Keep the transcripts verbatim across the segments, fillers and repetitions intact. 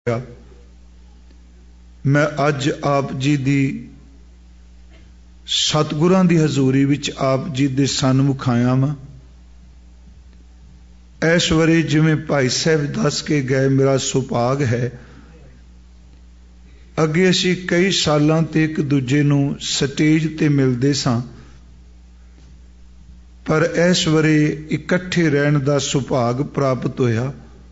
मैं अज आप जी दी सतगुरां दी हजूरी विच आप जी दे सन्मुख आया वां। इस वारी जिवें भाई साहब दस के गए, मेरा सुभाग है अगे असीं कई सालां ते एक दूजे नूं स्टेज ते मिलदे सां, पर इस वारी इकट्ठे रहण दा सुभाग प्राप्त होया।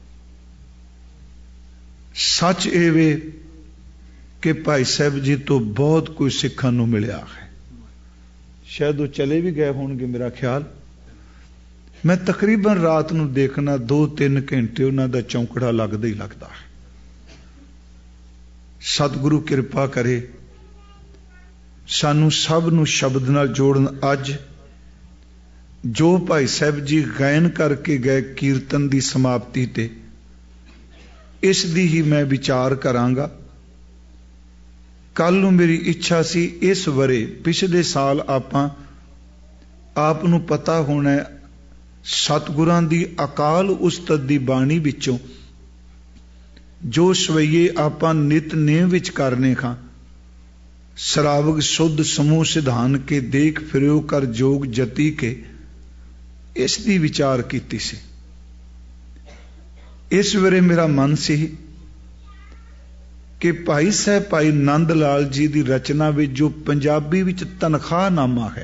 सच ये वे कि भाई साहब जी तो बहुत कुछ सिखण नूं मिलिया है। शायद वो चले भी गए होणगे, मेरा ख्याल। मैं तकरीबन रात नूं देखना दो तीन घंटे उन्हां दा चौंकड़ा लगदा ही लगदा है। सतगुरु कृपा करे सानू सब नूं शब्द नाल जोड़न। अज जो भाई साहब जी गायन करके गए कीर्तन की समाप्ति ते, इस दी ही मैं विचार करांगा। कल नूं मेरी इच्छा सी इस वरे पिछले साल आपां आप नूं पता होना सतगुरां दी अकाल उस्ताद दी बाणी विचों जो सवैये आपां नितनेम विच करने खां, सरावग शुद्ध समूह सिधान के देख फिरो कर जोग जती के, इस दी विचार कीती सी। इस वेरे मेरा मन सी कि भाई साहब भाई नंद लाल जी की रचना विच जो पंजाबी विच तनख्वाहनामा है,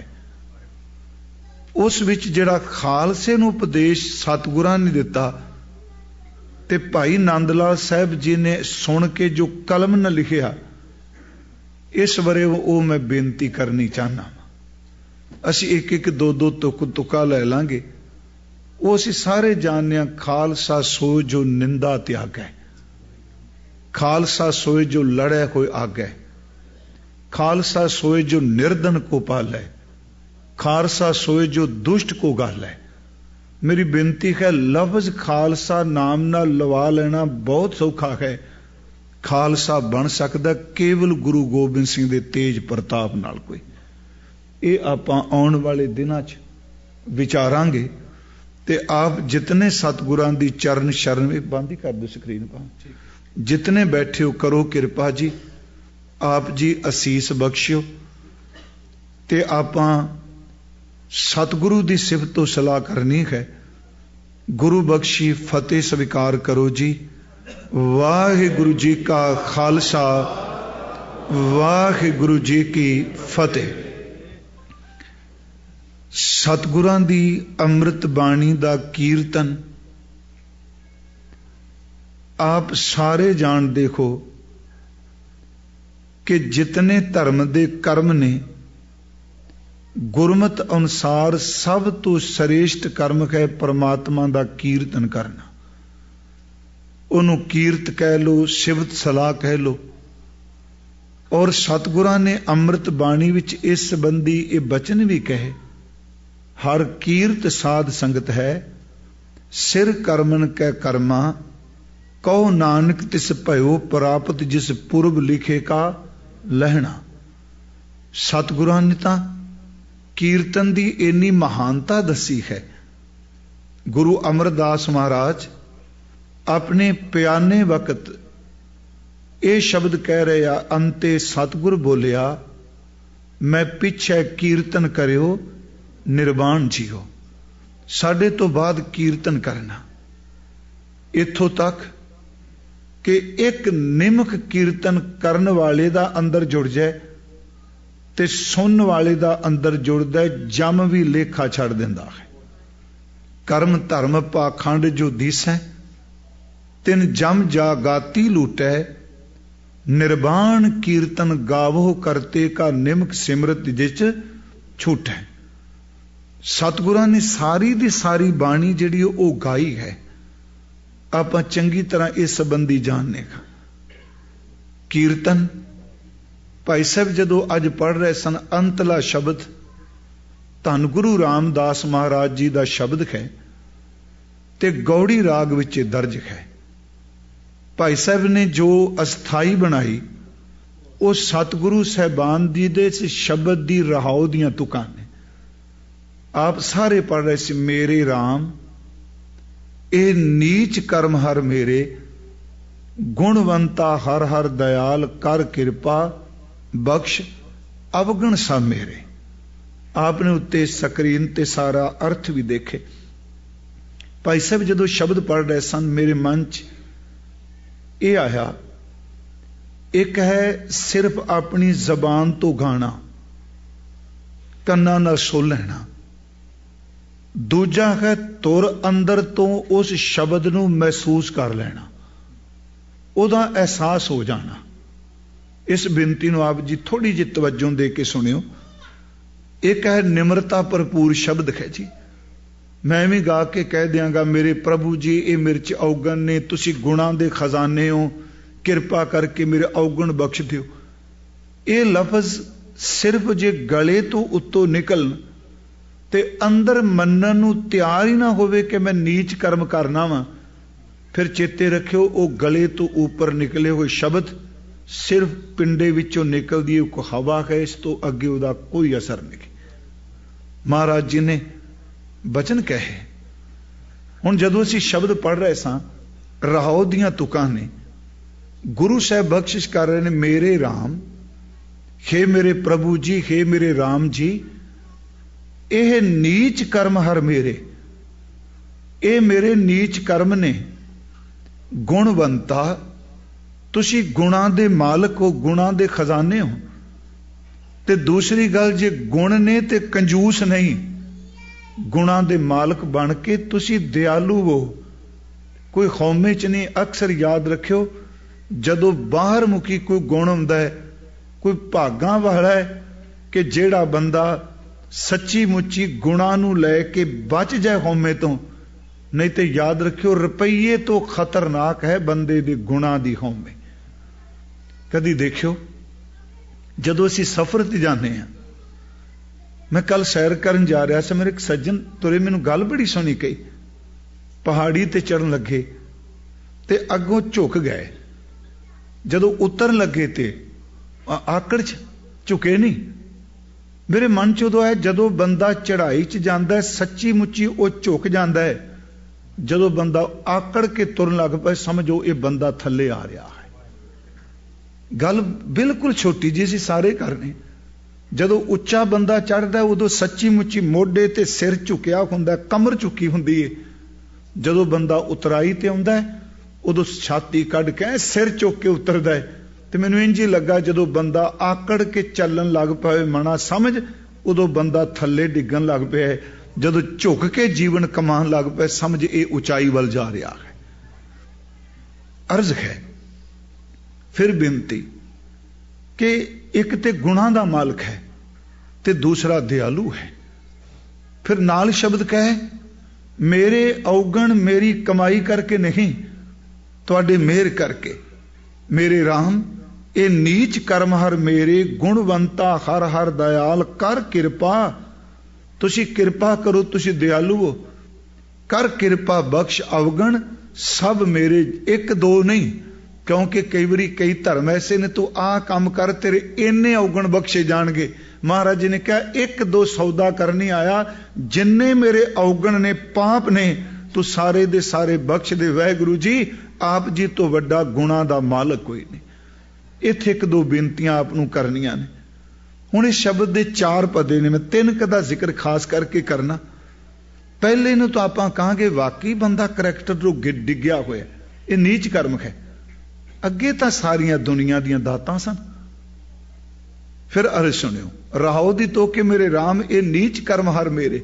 उस विच जिहड़ा खालसे नूं उपदेश सतगुरां ने दिता ते भाई नंद लाल साहब जी ने सुन के जो कलम न लिखिया, इस बारे वो मैं बेनती करनी चाहना। असीं एक एक दो दो तुक तुका लै लांगे। वो असीं सारे जानने, खालसा सोए जो निंदा त्यागै, खालसा सोए जो लड़े होए आगै, खालसा सोए जो निर्धन को पालै, खालसा सोए जो दुष्ट को गालै। मेरी बेनती है, लफ्ज खालसा नाम नाल लवा लेना बहुत सौखा है। खालसा बन सकदा केवल गुरु गोबिंद सिंह दे तेज प्रताप नाल। कोई ये आपां आउण वाले दिनां च विचारांगे। ते आप जितने सतगुरां दी चरण शरण में बंद ही कर दो स्क्रीन पर, जितने बैठे हो करो कृपा जी, आप जी असीस बख्शियो ते आपां सतगुरु दी सिफत तो सलाह करनी है। गुरु बख्शी फतेह स्वीकार करो जी। वाहिगुरु जी का खालसा, वाहिगुरु जी की फतेह। सतगुरां दी अमृत बाणी दा कीर्तन आप सारे जान देखो कि जितने धर्म दे कर्म ने, गुरमत अनुसार सब तो श्रेष्ठ कर्म है परमात्मा दा कीर्तन करना। उन्हों कीर्त कह लो, शिवत सलाह कह लो। और सतगुरां ने अमृत बाणी विच इस संबंधी ये बचन भी कहे, हर कीर्त साध संगत है, सिर करमन कै कर्मा, कहो नानक तिस भयो प्राप्त जिस पूर्व लिखे का लहना। सतगुरां ने तां कीर्तन दी इन्नी महानता दसी है। गुरु अमरदास महाराज अपने प्याने वक्त ये शब्द कह रहे आ, अंते सतगुर बोलिया, मैं पिछे कीर्तन करियो निर्वाण जियो। साडे तो बाद कीर्तन करना, इथों तक कि एक निमक कीर्तन करन वाले दा अंदर जुड़ जाए ते सुनन वाले दा अंदर जुड़दा है, जम भी लेखा छड़ दिंदा है। कर्म धर्म पाखंड जो दिसै, तिन जम जा गाती लूटै, निर्वाण कीर्तन गावो करते का निमक सिमरत जिच छूटै। सतगुरां ने सारी दी सारी बाणी जिहड़ी वो गाई है। आपां चंगी तरह इस संबंधी जानने का कीर्तन भाई साहब जदों अज पढ़ रहे सन, अंतला शब्द धन गुरु रामदास महाराज जी का शब्द है ते गौड़ी राग विच दर्ज है। भाई साहब ने जो अस्थाई बनाई वो सतगुरु साहबान जी दे शब्द दी रहाओ दियां तुकां ने। आप सारे पढ़ रहे सी, मेरे राम ए नीच कर्म हर मेरे, गुणवंता हर हर दयाल कर कृपा बख्श अवगण सब मेरे। आपने उत्ते स्क्रीन ते सारा अर्थ भी देखे। भाई साहब जदों शब्द पढ़ रहे सन मेरे मन च ये आया, एक है सिर्फ अपनी जबान तो गाना, कन्ना नाल सुन लेना, दूजा है तुर अंदर तो उस शब्द नूं महसूस कर लेना, उहदा एहसास हो जाना। इस बेनती नूं आप जी थोड़ी जी तवज्जो दे के सुनियो। एक है निम्रता भरपूर शब्द है जी, मैं भी गा के कह दियांगा मेरे प्रभु जी ये मेरे च अवगण ने, तुसी गुणा दे खजाने हो, किरपा करके मेरे अवगण बख्श दिओ। ये लफज सिर्फ जे गले तो उत्तों निकलन ते अंदर मन्नन नूं तैयार ही ना होवे कि मैं नीच कर्म करना वा, फिर चेते रखियो वो गले तो ऊपर निकले हुए शब्द सिर्फ पिंडे विचों निकलदी एक हवा है, इस तो अगे उहदा कोई असर नहीं। महाराज जी ने बचन कहे। हुण जदों असीं शब्द पढ़ रहे सां, रहाओ दियां तुकां ने, गुरु साहब बख्शिश कर रहे ने, मेरे राम, हे मेरे प्रभु जी, हे मेरे राम जी, यह नीच कर्म हर मेरे, ये मेरे नीच कर्म ने। गुणवंता, तुसी गुणा दे मालक हो, गुणा दे खजाने हो। ते दूसरी गल जे गुण ने ते कंजूस नहीं, गुणा दे मालक बन के तुसी दयालु हो, कोई खौमे च नहीं। अक्सर याद रखियो जदों बाहर मुखी कोई गुण हुंदा है, कोई भागां वाला है कि जेड़ा बंदा सच्ची मुच्ची गुणा नूं लै के बच जाए खौमे तो, नहीं तो याद रखियो रुपये तो खतरनाक है बंदे दे गुणा दी खौमे। कदी देखियो जदों असीं सफर ते जाने हैं, मैं कल सैर करन जा रहा था, मेरे एक सज्जन तुरे, मैनूं गल बड़ी सोहनी कही। पहाड़ी ते चढ़न लगे ते अगों झुक गए, जदों उतरन लगे ते आकड़ च झुके नहीं। मेरे मन च उदों है जदों बंदा चढ़ाई च जांदा है सच्ची मुच्ची वो झुक जांदा है, जदों बंदा आकड़ के तुरन लग पाए समझो ये बंदा थल्ले आ रहा है। गल बिल्कुल छोटी जी सी सारे करने। जदों उच्चा बंदा चढ़दा उदों सच्ची मुच्ची मोढे ते सिर झुकिया हुंदा, कमर झुकी हुंदी है। जदों बंदा उतराई ते आउंदा है उदों छाती कढ के सिर चुक के उतरदा है। ते मैनूं इंज ही लगा जदों बंदा आकड़ के चलन लग पए मना समझ, उदों बंदा थल्ले डिगन लग पिया है। जदों झुक के जीवन कमान लग पे समझ ये ऊंचाई वल जा रहा है। अर्ज है फिर बेनती कि एक ते गुणा दा मालक है ते दूसरा दयालु है। फिर नाल शब्द कहे, मेरे अवगण मेरी कमाई करके नहीं, तुहाडे मेहर करके। मेरे राम, ये नीच कर्म हर मेरे, गुणवंता हर हर दयाल कर कृपा। तुसी कृपा करो, तुसी दयालु हो, कर कृपा बख्श अवगण सब मेरे। एक दो नहीं, क्योंकि कई बारी कई धर्म ऐसे ने, तू आ काम कर तेरे इन्ने अवगण बख्शे जाणगे। महाराज जी ने कहा एक दो सौदा करनी आया, जिन्ने मेरे अवगण ने पाप ने तू सारे दे सारे बख्श दे। वाहिगुरु जी आप जी तो वड्डा गुणा दा मालक कोई नहीं। इत्थे एक दो बेनतियां आप नूं करनियां ने। हुण इस शब्द दे चार पदे ने, मैं तीन क दा जिक्र खास करके करना। पहले नूं तो आपां कहांगे वाकई बंदा करैक्टर तो डिग्गिया होया, ये नीच कर्म है। अगे तो सारियां दुनिया दियां दातां सन। फिर अर्ज सुनियो, राहो दी तो कि मेरे राम ये नीच कर्म हर मेरे।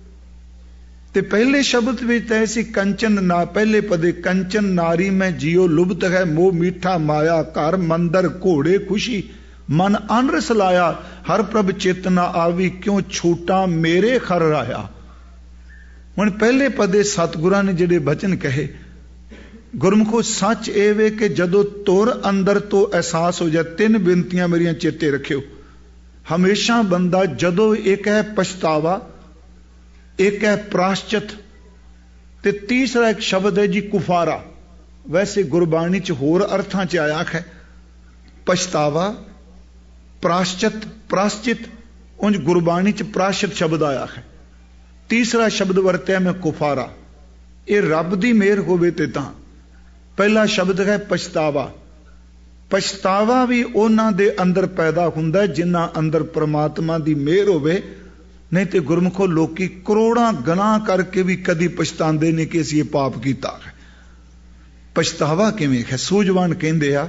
ते पहले शब्द में तय सी कंचन ना, पहले पदे कंचन नारी में जियो लुब्ध है, मोह मीठा माया घर मंदर घोड़े खुशी मन अनरस लाया। हर प्रभ चेतना आवी क्यों छूटा मेरे खर राया। हुण पहले पदे सतगुरां ने जिहड़े बचन कहे, गुरमुखो सच ए वे कि जदों तुर अंदर तो एहसास हो जाए। तीन बेनतियां मेरियां चेते रखियो। हमेशा बंदा जदों एक है पछतावा, एक है प्राश्चित, ते तीसरा एक शब्द है जी कुफारा। वैसे गुरबाणी च होर अर्थां च आया है पछतावा, प्राश्चित, प्राश्चित। उंज गुरबाणी च प्राश्चित शब्द आया है। तीसरा शब्द वरत्या मैं कुफारा। ये रब दी मेहर होवे ते तां पहला शब्द है पछतावा। पछतावा भी उन्हां दे अंदर पैदा हुंदा है जिन्हां अंदर परमात्मा दी मेहर होवे, नहीं तो गुरमुखो लोकी करोड़ां गुनाह करके भी कदी पछतांदे नहीं कि असीं ये पाप कीता है। पछतावा किवें है? सूझवान कहंदे आ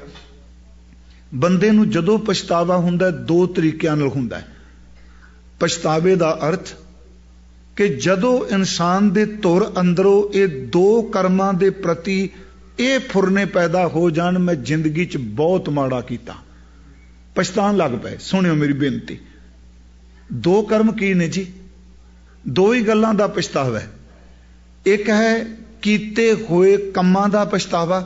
बंदे नूं जदों पछतावा हुंदा दो तरीकिਆਂ ਨਾਲ हुंदा है। पछतावे दा अर्थ कि जदों इंसान दे तुर अंदरों ये दो कर्मां दे प्रति ये फुरने पैदा हो जान, मैं जिंदगी च बहुत माड़ा कीता, पछतान लग पे। सुनियो मेरी बेनती, दो कर्म की ने जी? दो ही गल्लां दा पछतावा है। एक है कीते होए कम्मां दा पछतावा,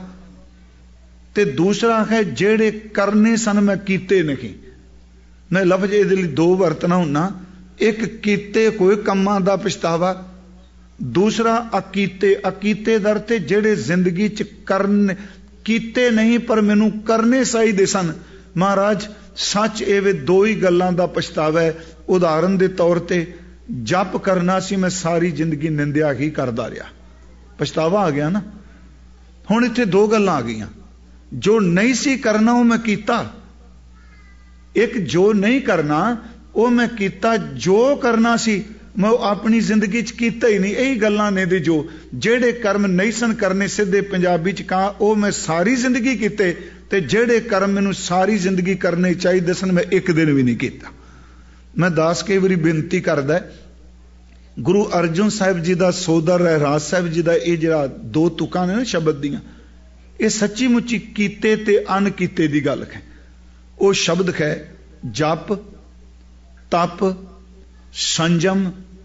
ते दूसरा है जेड़े करने सन मैं कीते नहीं। मैं लफ्ज इहदे लई दो वरतना हुन्ना, एक कीते होए कम्मां दा पछतावा, दूसरा अकीते। अकीते दर ते जेड़े जिंदगी च करने कीते नहीं पर मैनू करने चाहिए सन। महाराज सच एवे दो ही गल्लां दा पछतावा है। उदाहरण दे तौर ते जप करना सी, मैं सारी जिंदगी निंदिया ही करदा रहा, पछतावा आ गया ना। हुण इत्थे दो गल्लां आ गईयां, जो नहीं सी करना वो मैं कीता, एक जो नहीं करना वो मैं कीता, जो करना सी मैं अपनी जिंदगी च कीता ही नहीं। यही गल्लां ने दे जो जेड़े कर्म नहीं सन करने, सीधे पंजाबी च कहा वो मैं सारी जिंदगी कीते, ते जेड़े कर्म मैनू सारी जिंदगी करने चाहिए सन मैं एक दिन भी नहीं किया। मैं दास कई बारी बेनती करदा है, गुरु अर्जन साहिब जी का सोदर रहराज साहिब जी का ये जरा दो तुकां ने ना शब्द दियां, ये सच्ची मुच्ची कीते ते अनकीते दी गल है। वो शब्द है जप, तप, संजम,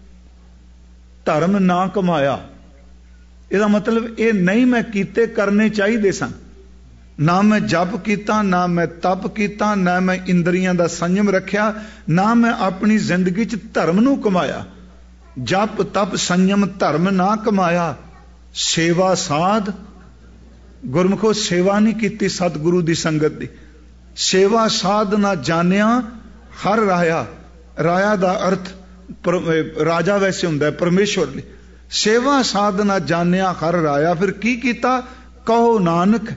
धर्म ना कमाया। इसका मतलब ये नहीं मैं कीते करने चाहिए सन, ना मैं जप किया, ना मैं तप किया, ना मैं इंद्रियां दा संयम रखिया, ना मैं अपनी जिंदगी च धर्म नू कमाया। जप तप संयम धर्म ना कमाया, सेवा साध। गुरमुखो सेवा नहीं की सतगुरु दी संगत दी, सेवा साध ना जानिया हर राया। राया दा अर्थ राजा वैसे हुंदा है परमेश्वर ली। सेवा साध ना जानिया हर राया, फिर की कीता? कहो नानक।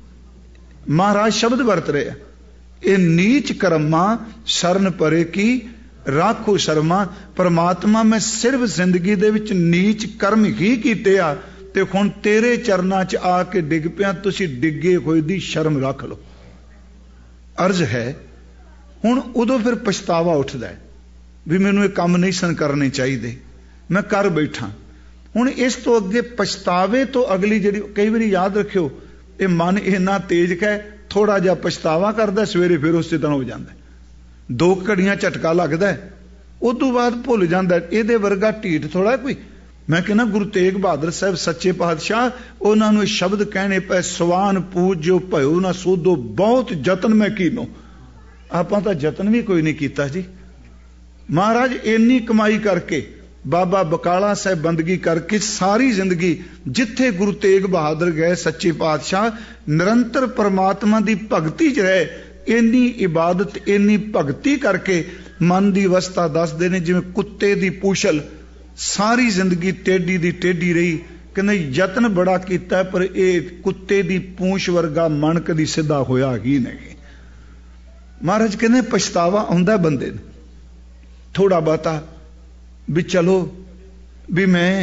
महाराज शब्द वरत रहे, ये नीच कर्मा शरण परे की राखो शर्मा। परमात्मा मैं सिर्फ जिंदगी दे विच नीच कर्म ही कीते आ, ते हुण तेरे चरनां च आके डिग पिया, तुसी डिगे होए दी शर्म रख लो। अर्ज है हुण उदों फिर पछतावा उठदा है भी मैनू ये काम नहीं सन करने चाहिए, मैं कर बैठा। हुण इस तो अगे पछतावे तो अगली जिहड़ी, कई बार याद रखियो ये मन इन्ना तेज है, थोड़ा जिहा पछतावा करदा सवेरे फिर उस तरह हो जाता, दो घड़ियां झटका लगता है, उदों बाद भुल जाता है। इहदे वर्गा ढीठ थोड़ा कोई। मैं कहना गुरु तेग बहादुर साहब सच्चे पातशाह उन्होंने शब्द कहने पे, सवान पूजो भयो ना सोधो, बहुत जतन मैं कीनो। आपां तां जतन भी कोई नहीं कीता जी। महाराज इन्नी कमाई करके बाबा बकाला साहब बंदगी करके सारी जिंदगी जिथे गुरु तेग बहादुर गए सच्चे पातशाह निरंतर परमात्मा की भगती च रहे, इन्नी इबादत इन्नी भगती करके मन की अवस्था दसदे ने जिवें कुत्ते की पूछल, सारी जिंदगी टेढ़ी दी टेढ़ी रही। कहते यतन बड़ा किया पर यह कुत्ते की पूछ वर्गा मन कदी सीधा होया ही नहीं। महाराज कहते पछतावा आउंदा बंदे ने थोड़ा बहुता भी, चलो भी मैं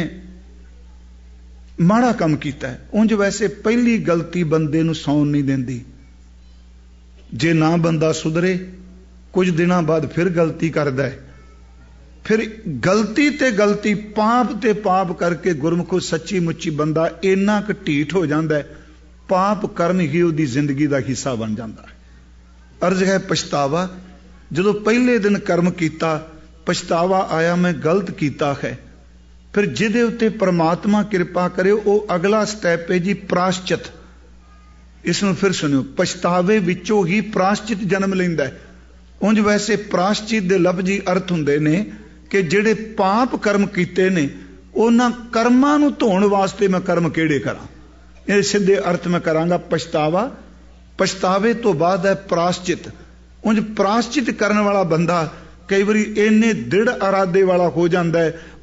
माड़ा काम किया है। उंज वैसे पहली गलती बंदे नूं सौन नहीं देंदी, जे ना बंदा सुधरे कुछ दिनों बाद फिर गलती करदा है, फिर गलती ते गलती पाप ते पाप करके गुरमुखो सच्ची मुच्ची बंदा इन्ना क ढीठ हो जाता है, पाप कर्म ही उसकी जिंदगी का हिस्सा बन जाता है। अर्ज है पछतावा, जो पहले दिन कर्म किया पछतावा आया मैं गलत किया है, फिर जिहदे उत्ते परमात्मा कृपा करे वो अगला स्टैप है जी प्राश्चित। इसनूं फिर सुनियो, पछतावे विचों ही प्राश्चित जन्म लैंदा है। उंज वैसे प्राश्चित दे लफ्जी अर्थ हुंदे ने कि जिहड़े पाप कर्म कीते ने उन्हां कर्मां नूं धोण वास्ते मैं कर्म किहड़े करां, ये सीधे अर्थ मैं करांगा पछतावा। पछतावे तो बाद है प्राश्चित। उंज प्राश्चित करने वाला बंदा कई बारी इन्ने दृढ़ इरादे वाला हो जाता है,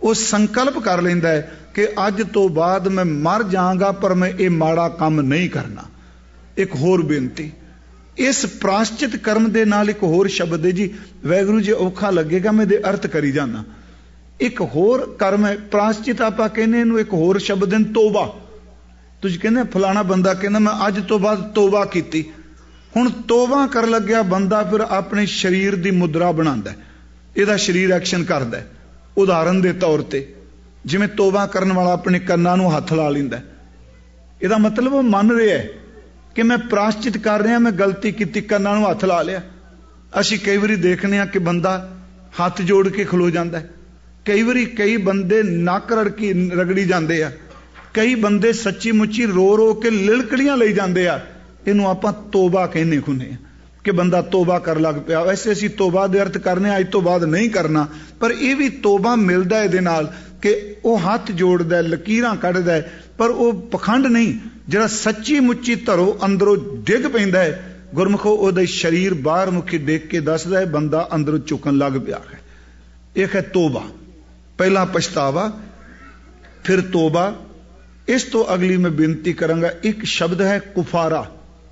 वो संकल्प कर लेंदा है कि अज तो बाद मैं मर जाऊंगा पर मैं ये माड़ा काम नहीं करना। एक होर बेनती, इस प्राश्चित कर्म दे नाल एक होर शब्द है जी, वैगुरू जी औखा लगेगा मैं दे अर्थ करी जाना। एक होर कर्म है प्राश्चित, आपां कहने नूं एक होर शब्द है तोबा। तुसीं कहंदे फलाना बंदा कहना मैं अज तो बाद तोबा कीती। हुण तोबा कर लग्या बंदा फिर अपने शरीर दी मुद्रा बनांदा है, इहदा शरीर एक्शन करदा है। उदाहरण के तौर पर जिवें तोबा करने वाला अपने कन्नां नूं हथ ला लैंदा, इहदा मतलब वो मन रहा है कि मैं प्राश्चित कर रहा, मैं गलती की, कन्नां नूं हथ ला लिया। असीं कई बारी देखने कि बंदा हाथ जोड़ के खलो जाता है, कई बारी कई बंदे नक रड़की रगड़ी जाते हैं, कई बंदे सच्ची मुच्ची रो रो के लिलकड़ियां लई जाते हैं। इनू आपां तोबा कहने खुने कि बंदा तोबा कर लग पिया। वैसे असीं तोबा दे अर्थ करने अज तो बाद नहीं करना, पर यह भी तोबा मिलता है नाल कि वह हाथ जोड़दा, लकीरां कढ़दा है, पर वह पखंड नहीं। जिहड़ा सच्ची मुच्ची धरो अंदरों डिग पैंदा है, गुरमुखो उहदा शरीर बाहर मुखी डिग के दसदा है बंदा अंदरों झुकन लग पिया है। एक है तोबा, पहला पछतावा फिर तोबा। इस तो अगली मैं बेनती करांगा, एक शब्द है कुफारा।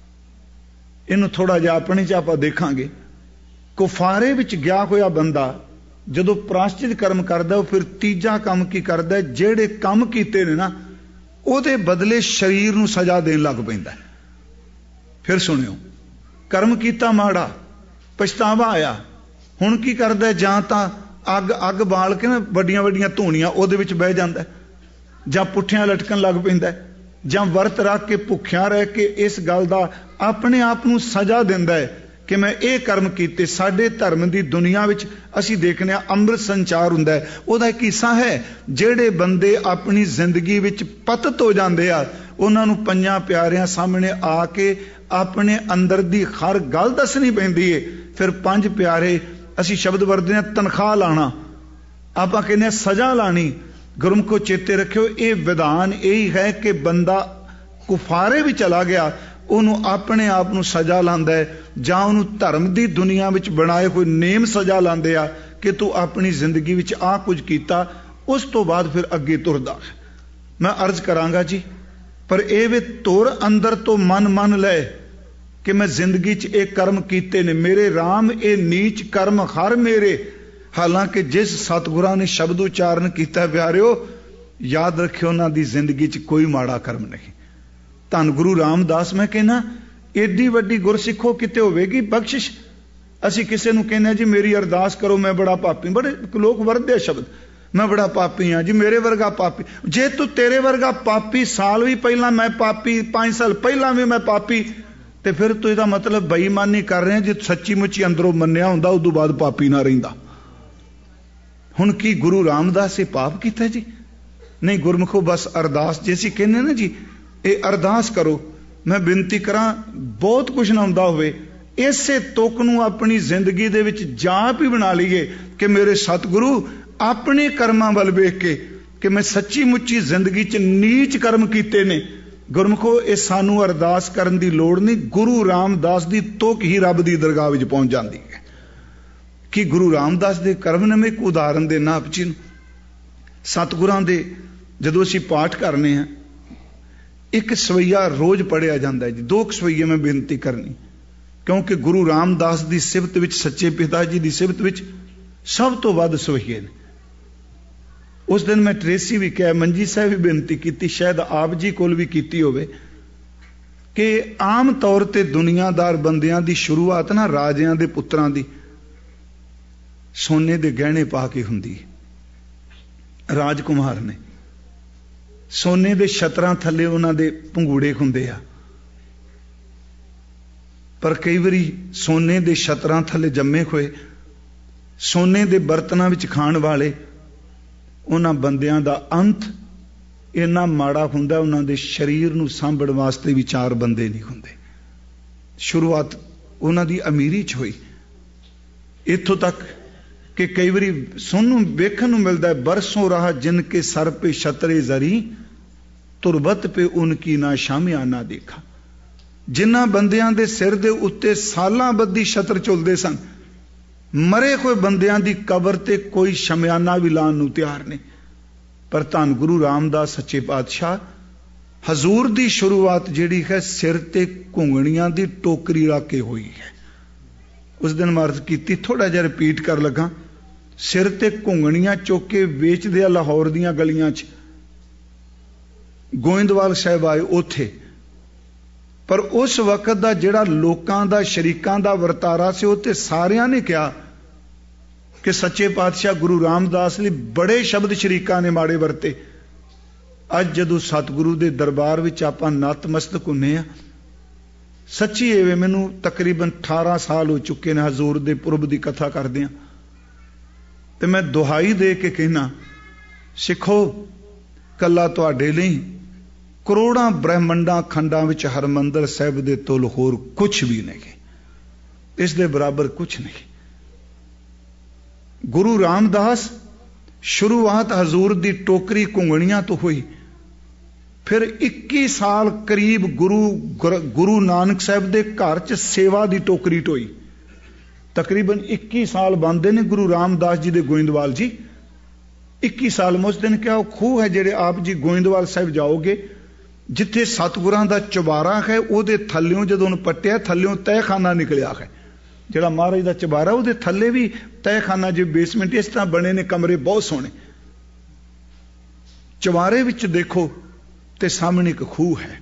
इनू थोड़ा जिहा अपने च आपां देखांगे। कुफारे विच गया होया बंदा जदों प्राश्चित कर्म करदा, फिर तीजा काम की करदा, जेड़े काम कीते ने ना उहदे बदले शरीर नूं सजा देन लग पैंदा। फिर सुनियो, कर्म कीता माड़ा, पछतावा आया, हुण की करदा, जां तां अग अग बाल के ना वड्डियां वड्डियां धूणियां उहदे विच बह जांदा, जां पुठियां लटकन लग पैंदा, जां वर्त रख के भुखिया रह के इस गल दा अपने आप नूं सजा दिंदा है कि मैं ये कर्म कीते। साडे धर्म दी दुनिया विच असीं देखने अमृत संचार हुंदा है, उहदा एक हिस्सा है। जेड़े बंदे अपनी जिंदगी विच पतत हो जांदे आ, उन्हां नूं पंजां प्यारियां सामने आके अपने अंदर दी हर गल दसनी पैंदी है। फिर पंज प्यारे असीं शब्द वरतदे हां तनख्वाह लाना, आपां कहने सजा लानी। गुरमुखो चेते रखियो, ये विधान यही है कि बंदा कुफारे भी चला गया, उन्होंने अपने आप को सजा लांदा है, जां उन्होंने धर्म की दुनिया में बनाए कोई नेम सजा लांदे आ कि तू अपनी जिंदगी में आ कुछ किया, उस तो बाद फिर अगे तुरदा। मैं अर्ज करांगा जी, पर यह वे तुर अंदर तो मन मन ले कि मैं जिंदगी च एक कर्म कीते ने, मेरे राम ये नीच कर्म हर मेरे। हालांकि जिस सतगुरां ने शब्द उच्चारण किया प्यारिओ, याद रखियो उन्हां दी जिंदगी च कोई माड़ा कर्म नहीं। धन गुरु रामदास मैं कहना, एडी वड्डी गुरसिखो किते होवेगी बख्शिश। असीं किसे नूं कहने जी मेरी अरदास करो मैं बड़ा पापी, बड़े लोग वरदे शब्द, मैं बड़ा पापी हाँ जी, मेरे वर्गा पापी। जे तू तेरे वर्गा पापी साल भी पहला मैं पापी, पांच साल पहला भी मैं पापी, तो फिर तू इसका मतलब बेईमानी कर रहे हैं। जे सच्ची मुच्ची अंदरों मन्निया हुंदा उदों बाद पापी ना रहिंदा। हुण की गुरु रामदास से पाप किया जी? नहीं गुरमुखो, बस अरदास जैसी कहने ना जी, ये अरदास करो। मैं बेनती करा, बहुत कुछ ना हुंदा होवे, इसे तुक नूं अपनी जिंदगी दे विच जाप ही बना लीए कि मेरे सतगुरु अपने कर्मां वल वेख के कि मैं सच्ची मुच्ची जिंदगी च नीच कर्म कीते ने। गुरमुखो, ये सानू अरदास करन दी लोड़ नहीं, गुरु रामदास दी तुक ही रब दी दरगाह विच पहुंच जाती है। कि गुरु रामदास दे कर्म ने मैं एक उदाहरण देना आप जी। सतगुरां दे जदों असीं पाठ करने हैं, एक सवैया रोज पढ़िया जाता है जी, दो सवैये मैं बेनती करनी, क्योंकि गुरु रामदास की सिफत विच, सच्चे पिता जी की सिफत विच सब तो वध सवैये ने। उस दिन मैं ट्रेसी भी कहा, मंजी साहब भी बेनती की, शायद आप जी कोल भी की होवे, कि आम तौर पर दुनियादार बंदियां दी शुरुआत ना राजियां दे पुत्रां दी सोने दे गहने पा के हुंदी। राजकुमार ने सोने दे छतरां थले उन्हां दे पंगूड़े हुंदे आ, पर कई बारी सोने दे छतरां थले जम्मे होए सोने दे बर्तनां विच खाण वाले उन्हां बंदियां दा अंत इन्ना माड़ा हुंदा, उन्हां दे शरीर नूं सांभण वास्ते भी चार बंदे नहीं हुंदे। शुरुआत उन्हां दी अमीरी च होई, इत्थों तक कि कई बारी सुनू वेखण नूं मिलदा है, बरसों रहा जिनके सर पे छतरे जरी, तुरबत पे उनकी ना शामियाना देखा। जिन्हां बंदियां दे सिर दे उत्ते सालां बद्धी छतर झुलदे सन, मरे कोई बंदियां दी कबर ते कोई शमियाना भी लाण नूं तैयार नहीं। पर धन गुरु रामदास सच्चे पातशाह हजूर दी शुरुआत जिहड़ी है सिर ते घुंगणियां दी टोकरी रख के हुई है। उस दिन मैं अर्ज की, थोड़ा जिहा रिपीट कर लगा, सिर ते घुंगणियां चुक के वेचदे आ लाहौर दीयां गलियां च, गोइंदवाल साहब आए उथे, पर उस वक्त दा जिहड़ा लोकां दा शरीकां दा वरतारा से उते सारियां ने कहा कि सच्चे पातशाह गुरु रामदास लई बड़े शब्द शरीकां ने माड़े वरते। अज जदों सतगुरु दे दरबार विच आपां नतमस्तक हुंदे आ, सच्ची एवे मैनू तकरीबन अठारह साल हो चुके ने हजूर दे पुरब दी कथा करदियां, ते मैं दुहाई दे के कहना, सिखो कला तुहाडे लई करोड़ां ब्रह्मंडां खंडां विच हरमंदर साहिब दे तुल होर कुछ भी नहीं, इस दे बराबर कुछ नहीं। गुरु रामदास शुरुआत हजूर दी टोकरी घुंगणियां तो हुई, फिर इक्कीस साल करीब गुरु गुरु नानक साहब दे घर च सेवा दी टोकरी टोई। तकरीबन इक्की साल बनते ने गुरु रामदास जी दे गोइंदवाल जी, इक्की साल मैं उस दिन क्या खूह है जेड़े आप जी गोइंदवाल साहब जाओगे, जिथे सतगुरां दा चबारा है, उहदे थल्लियों जदों पट्टिया थल्लियों तहखाना निकलिया है, जिहड़ा महाराज दा चबारा उहदे थल्ले भी तहखाना जो बेसमेंट इस तरह बने ने कमरे बहुत सोहने। चबारे विच देखो ते सामने एक खूह है,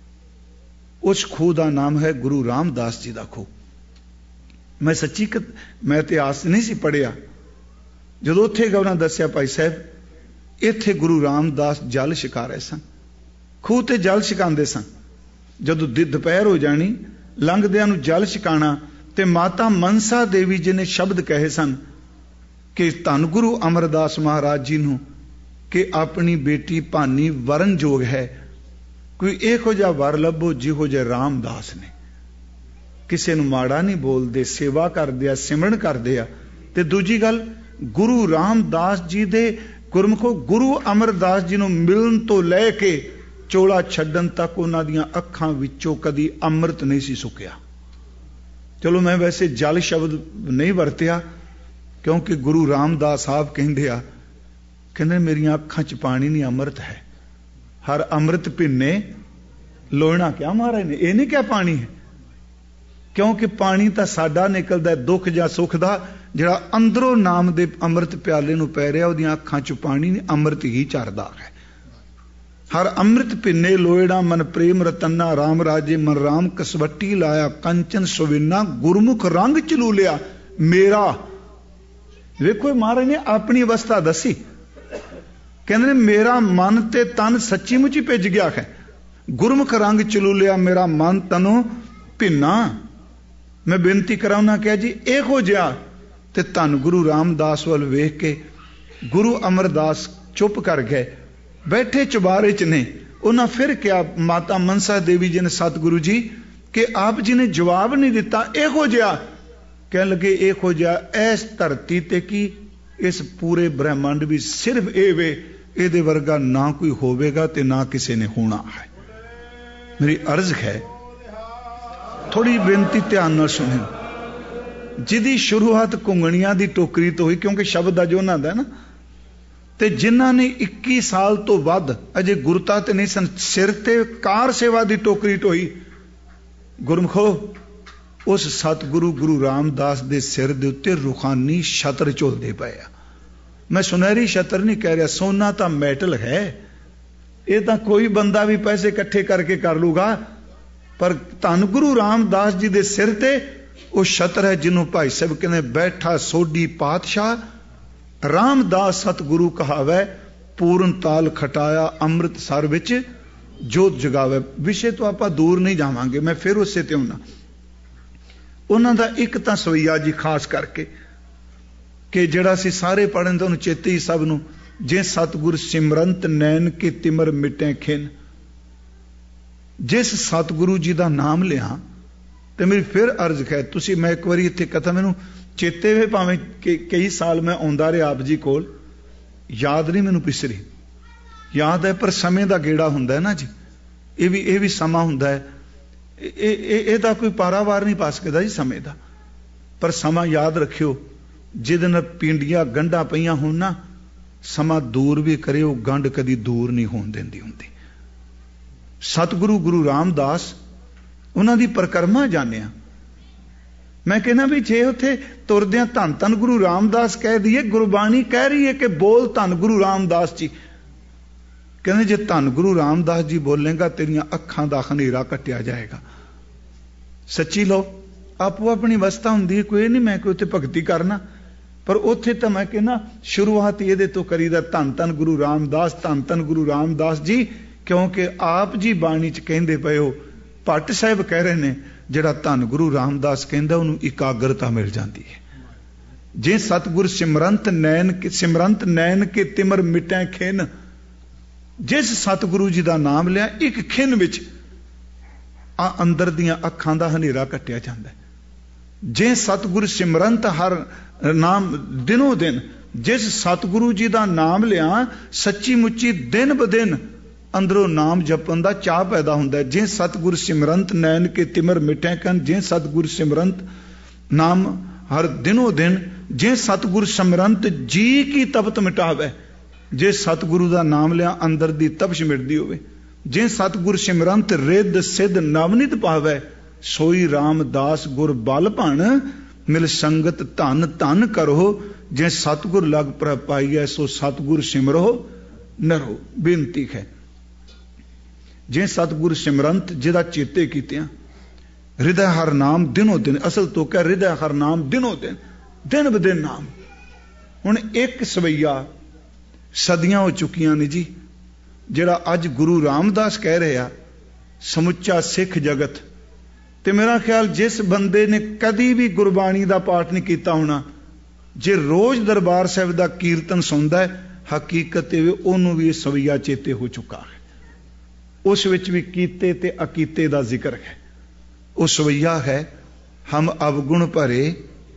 उस खूह का नाम है गुरु रामदास जी का खूह। मैं सच्ची मैं इतिहास नहीं सी पढ़िया, जो उत्थे गए उन्हें दसिया भाई साहब इत्थे गुरु रामदास जल छका रहे सन, खूह ते जल छकाते सन। जदों दोपहर हो जानी लंघदियां नूं जल छकाना, ते माता मनसा देवी जी ने शब्द कहे सन कि धन गुरु अमरदास महाराज जी नूं कि अपनी बेटी भानी वरन जोग है, कोई इहो जिहा वर लभो जिहो जिहा रामदास ने, किसी नूं माड़ा नहीं बोलते, सेवा करदे आ, सिमरन करदे आ। ते दूजी गल गुरु रामदास जी दे गुरमुखो गुरु अमरदास जी नूं मिलन तो लैके चोला छड्डन तक उन्हां दीयां अखां विचों कदी अमृत नहीं सी सुकिया। चलो मैं वैसे जल शब्द नहीं वरतिया, क्योंकि गुरु रामदास आप कहंदे आ, कहंदे मेरियां अखां च पानी नहीं अमृत है, हर अमृत भिन्ने लोहना क्या महाराज ने, ये नहीं क्या पानी है, क्योंकि पानी तो साडा निकलदा दुख जां सुख दा, जिहड़ा अंदरों नाम दे अमृत प्याले नूं पै रिहा उहदियां अखां च पानी नहीं अमृत ही झरदा है। हर अमृत भिन्ने लोएड़ा मन प्रेम रतन्ना, राम राजे मन राम कसवट्टी लाया, कंचन सुविन्ना गुरमुख रंग चलू लिया मेरा। वेखो महाराज ने अपनी अवस्था दसी, कहते मेरा मन ते तन सच्ची मुची भिज गया है, गुरमुख रंग चलू लिया मेरा मन तनों भिन्ना। मैं बेनती कराउना क्या जी इहो जिहा, ते धन गुरु रामदास वल वेख के गुरु अमरदास चुप कर गए, बैठे चुबारे च ने। उन्हें फिर क्या माता मनसा देवी जी ने सतगुरु जी कि आप जी ने जवाब नहीं दिता, इहो जिहा कह लगे इहो जिहा इस धरती ते की इस पूरे ब्रह्मांड भी सिर्फ ए वे, इहदे वर्गा ना कोई होवेगा ते ना किसी ने होना है। मेरी अर्ज है थोड़ी बेनती ध्यान नाल सुनियो, जिहदी शुरुआत घुंगणियां दी टोकरी तो हुई, क्योंकि शब्द अज उन्हां दा ना, ते जिन्हां ने इक्की साल तो वध अजे गुरता ते नहीं सन, सिर ते कार सेवा दी टोकरी ढोई। गुरमुखो उस सतगुरु गुरु रामदास दे सिर दे उत्ते रूहानी छत्र झुलदे पए आ। मैं सुनहरी छत्र नहीं कह रहा, सोना तो मैटल है, ये तो कोई बंदा भी पैसे इकट्ठे करके कर लूगा, पर धन गुरु रामदास जी दे सिर ते वो छत्र है जिन्हों भाई साहब कहने बैठा सोडी पातशाह, रामदास सतगुरु कहावै पूर्ण ताल खटाया अमृत सर विच जोत जगावे। विषय तो आप दूर नहीं जावांगे, मैं फिर उससे ते होना। उन्हां दा एक तां सवैया जी खास करके कि जिहड़ा सी सारे पढ़न तो चेते ही सब नूं, जे सतगुर सिमरंत नैन के तिमर मिटे खिन। जिस सतगुरु जी का नाम लिया तो मेरी फिर अर्ज है, तुसी मैं एक बार इत्थे कथा मैनू चेते वे भावें कि कई साल मैं आउंदा रहा आप जी कोल, याद नहीं मैनू पिछरी, याद है पर समय का गेड़ा हुंदा है ना जी, ये भी ये भी समा हुंदा है, ਇਹਦਾ कोई पारावार नहीं पा सकता जी समय का। पर समा याद रखियो जिहदे नाल पिंडियां गंढां पईयां होण ना, ਸਮਾਂ ਦੂਰ ਵੀ ਕਰੇ, ਉਹ ਗੰਢ ਕਦੀ ਦੂਰ ਨਹੀਂ ਹੋਣ ਦਿੰਦੀ ਹੁੰਦੀ। ਸਤਿਗੁਰੂ ਗੁਰੂ ਰਾਮਦਾਸ, ਉਹਨਾਂ ਦੀ ਪਰਿਕਰਮਾ ਜਾਣਿਆ। ਮੈਂ ਕਹਿੰਦਾ ਵੀ ਜੇ ਉੱਥੇ ਤੁਰਦਿਆਂ ਧੰਨ ਧੰਨ ਗੁਰੂ ਰਾਮਦਾਸ ਕਹਿ ਦਈਏ, ਗੁਰਬਾਣੀ ਕਹਿ ਰਹੀ ਹੈ ਕਿ ਬੋਲ ਧੰਨ ਗੁਰੂ ਰਾਮਦਾਸ ਜੀ। ਕਹਿੰਦੇ ਜੇ ਧੰਨ ਗੁਰੂ ਰਾਮਦਾਸ ਜੀ ਬੋਲੇਗਾ ਤੇਰੀਆਂ ਅੱਖਾਂ ਦਾ ਹਨੇਰਾ ਕੱਟਿਆ ਜਾਏਗਾ। ਸੱਚੀ ਲਓ, ਆਪੋ ਆਪਣੀ ਅਵਸਥਾ ਹੁੰਦੀ ਹੈ, ਕੋਈ ਨਹੀਂ ਮੈਂ ਕੋਈ ਉੱਥੇ ਭਗਤੀ ਕਰਨਾ, ਪਰ ਉੱਥੇ ਤਾਂ ਮੈਂ ਕਹਿੰਦਾ ਸ਼ੁਰੂਆਤ ਇਹਦੇ ਤੋਂ ਕਰੀਦਾ, ਧੰਨ ਧੰਨ ਗੁਰੂ ਰਾਮਦਾਸ, ਧੰਨ ਧੰਨ ਗੁਰੂ ਰਾਮਦਾਸ ਜੀ, ਕਿਉਂਕਿ ਆਪ ਜੀ ਬਾਣੀ ਚ ਕਹਿੰਦੇ ਪਏ ਹੋ, ਭੱਟ ਸਾਹਿਬ ਕਹਿ ਰਹੇ ਨੇ, ਜਿਹੜਾ ਧੰਨ ਗੁਰੂ ਰਾਮਦਾਸ ਕਹਿੰਦਾ ਉਹਨੂੰ ਇਕਾਗਰਤਾ ਮਿਲ ਜਾਂਦੀ ਹੈ। ਜੇ ਸਤਿਗੁਰ ਸਿਮਰੰਤ ਨੈਣ ਕੇ ਸਿਮਰੰਤ ਨੈਣ ਕੇ ਤਿਮਰ ਮਿਟੈ ਖਿਨ, ਜਿਸ ਸਤਿਗੁਰੂ ਜੀ ਦਾ ਨਾਮ ਲਿਆ ਇੱਕ ਖਿਨ ਵਿੱਚ ਆ ਅੰਦਰ ਦੀਆਂ ਅੱਖਾਂ ਦਾ ਹਨੇਰਾ ਕੱਟਿਆ ਜਾਂਦਾ। ਜੇ ਸਤਿਗੁਰ ਸਿਮਰੰਤ ਹਰ ਨਾਮ ਦਿਨੋਂ ਦਿਨ, ਜਿਸ ਸਤਿਗੁਰੂ ਜੀ ਦਾ ਨਾਮ ਲਿਆ ਸੱਚੀ ਮੁੱਚੀ ਦਿਨ ਬ ਦਿਨ ਅੰਦਰੋਂ ਨਾਮ ਜਪਣ ਦਾ ਚਾਹ ਪੈਦਾ ਹੁੰਦਾ। ਜੇ ਸਤਿਗੁਰ ਸਿਮਰੰਤ ਨੈਣ ਕੇ ਤਿਮਰ ਮਿਟੈ ਕਨ, ਜੇ ਸਤਿਗੁਰ ਸਿਮਰੰਤ ਨਾਮ ਹਰ ਦਿਨੋਂ ਦਿਨ, ਜੇ ਸਤਿਗੁਰ ਸਿਮਰੰਤ ਜੀ ਕੀ ਤਪਤ ਮਿਟਾਵੇ, ਜੇ ਸਤਿਗੁਰੂ ਦਾ ਨਾਮ ਲਿਆ ਅੰਦਰ ਦੀ ਤਪਸ਼ ਮਿਟਦੀ ਹੋਵੇ। ਜੇ ਸਤਿਗੁਰ ਸਿਮਰੰਤ ਰਿੱਧ ਸਿੱਧ ਨਵਨਿਤ ਪਾਵੇ, ਸੋਈ ਰਾਮਦਾਸ ਗੁਰ ਬਲ ਭਣ, ਮਿਲ ਸੰਗਤ ਧਨ ਧਨ ਕਰੋ। ਜੇ ਸਤਿਗੁਰ ਲਗ ਪ੍ਰਭ ਪਾਈਐ, ਸੋ ਸਤਿਗੁਰ ਸਿਮਰੋ ਨਰੋ। ਬੇਨਤੀ ਹੈ, ਜੇ ਸਤਿਗੁਰ ਸਿਮਰੰਤ ਜਿਹਦਾ ਚੇਤੇ ਕੀਤਿਆਂ, ਹਿਰਦੈ ਹਰ ਨਾਮ ਦਿਨੋਂ ਦਿਨ, ਅਸਲ ਤੋਂ ਕਹਿ ਹਿਰਦੈ ਹਰ ਨਾਮ ਦਿਨੋਂ ਦਿਨ, ਦਿਨ ਬ ਦਿਨ ਨਾਮ। ਹੁਣ ਇੱਕ ਸਵਈਆ ਸਦੀਆਂ ਹੋ ਚੁੱਕੀਆਂ ਨੇ ਜੀ, ਜਿਹੜਾ ਅੱਜ ਗੁਰੂ ਰਾਮਦਾਸ ਕਹਿ ਰਿਹਾ, ਸਮੁੱਚਾ ਸਿੱਖ ਜਗਤ, ਤੇ ਮੇਰਾ ਖਿਆਲ ਜਿਸ ਬੰਦੇ ਨੇ ਕਦੀ ਵੀ ਗੁਰਬਾਣੀ ਦਾ ਪਾਠ ਨਹੀਂ ਕੀਤਾ ਹੋਣਾ, ਜੇ ਰੋਜ਼ ਦਰਬਾਰ ਸਾਹਿਬ ਦਾ ਕੀਰਤਨ ਸੁਣਦਾ ਹੈ, ਹਕੀਕਤ ਇਹ ਉਹਨੂੰ ਵੀ ਇਹ ਸਵਈਆ ਚੇਤੇ ਹੋ ਚੁੱਕਾ ਹੈ। ਉਸ ਵਿੱਚ ਵੀ ਕੀਤੇ ਤੇ ਅਕੀਤੇ ਦਾ ਜ਼ਿਕਰ ਹੈ। ਉਹ ਸਵਈਆ ਹੈ, ਹਮ ਅਵਗੁਣ ਭਰੇ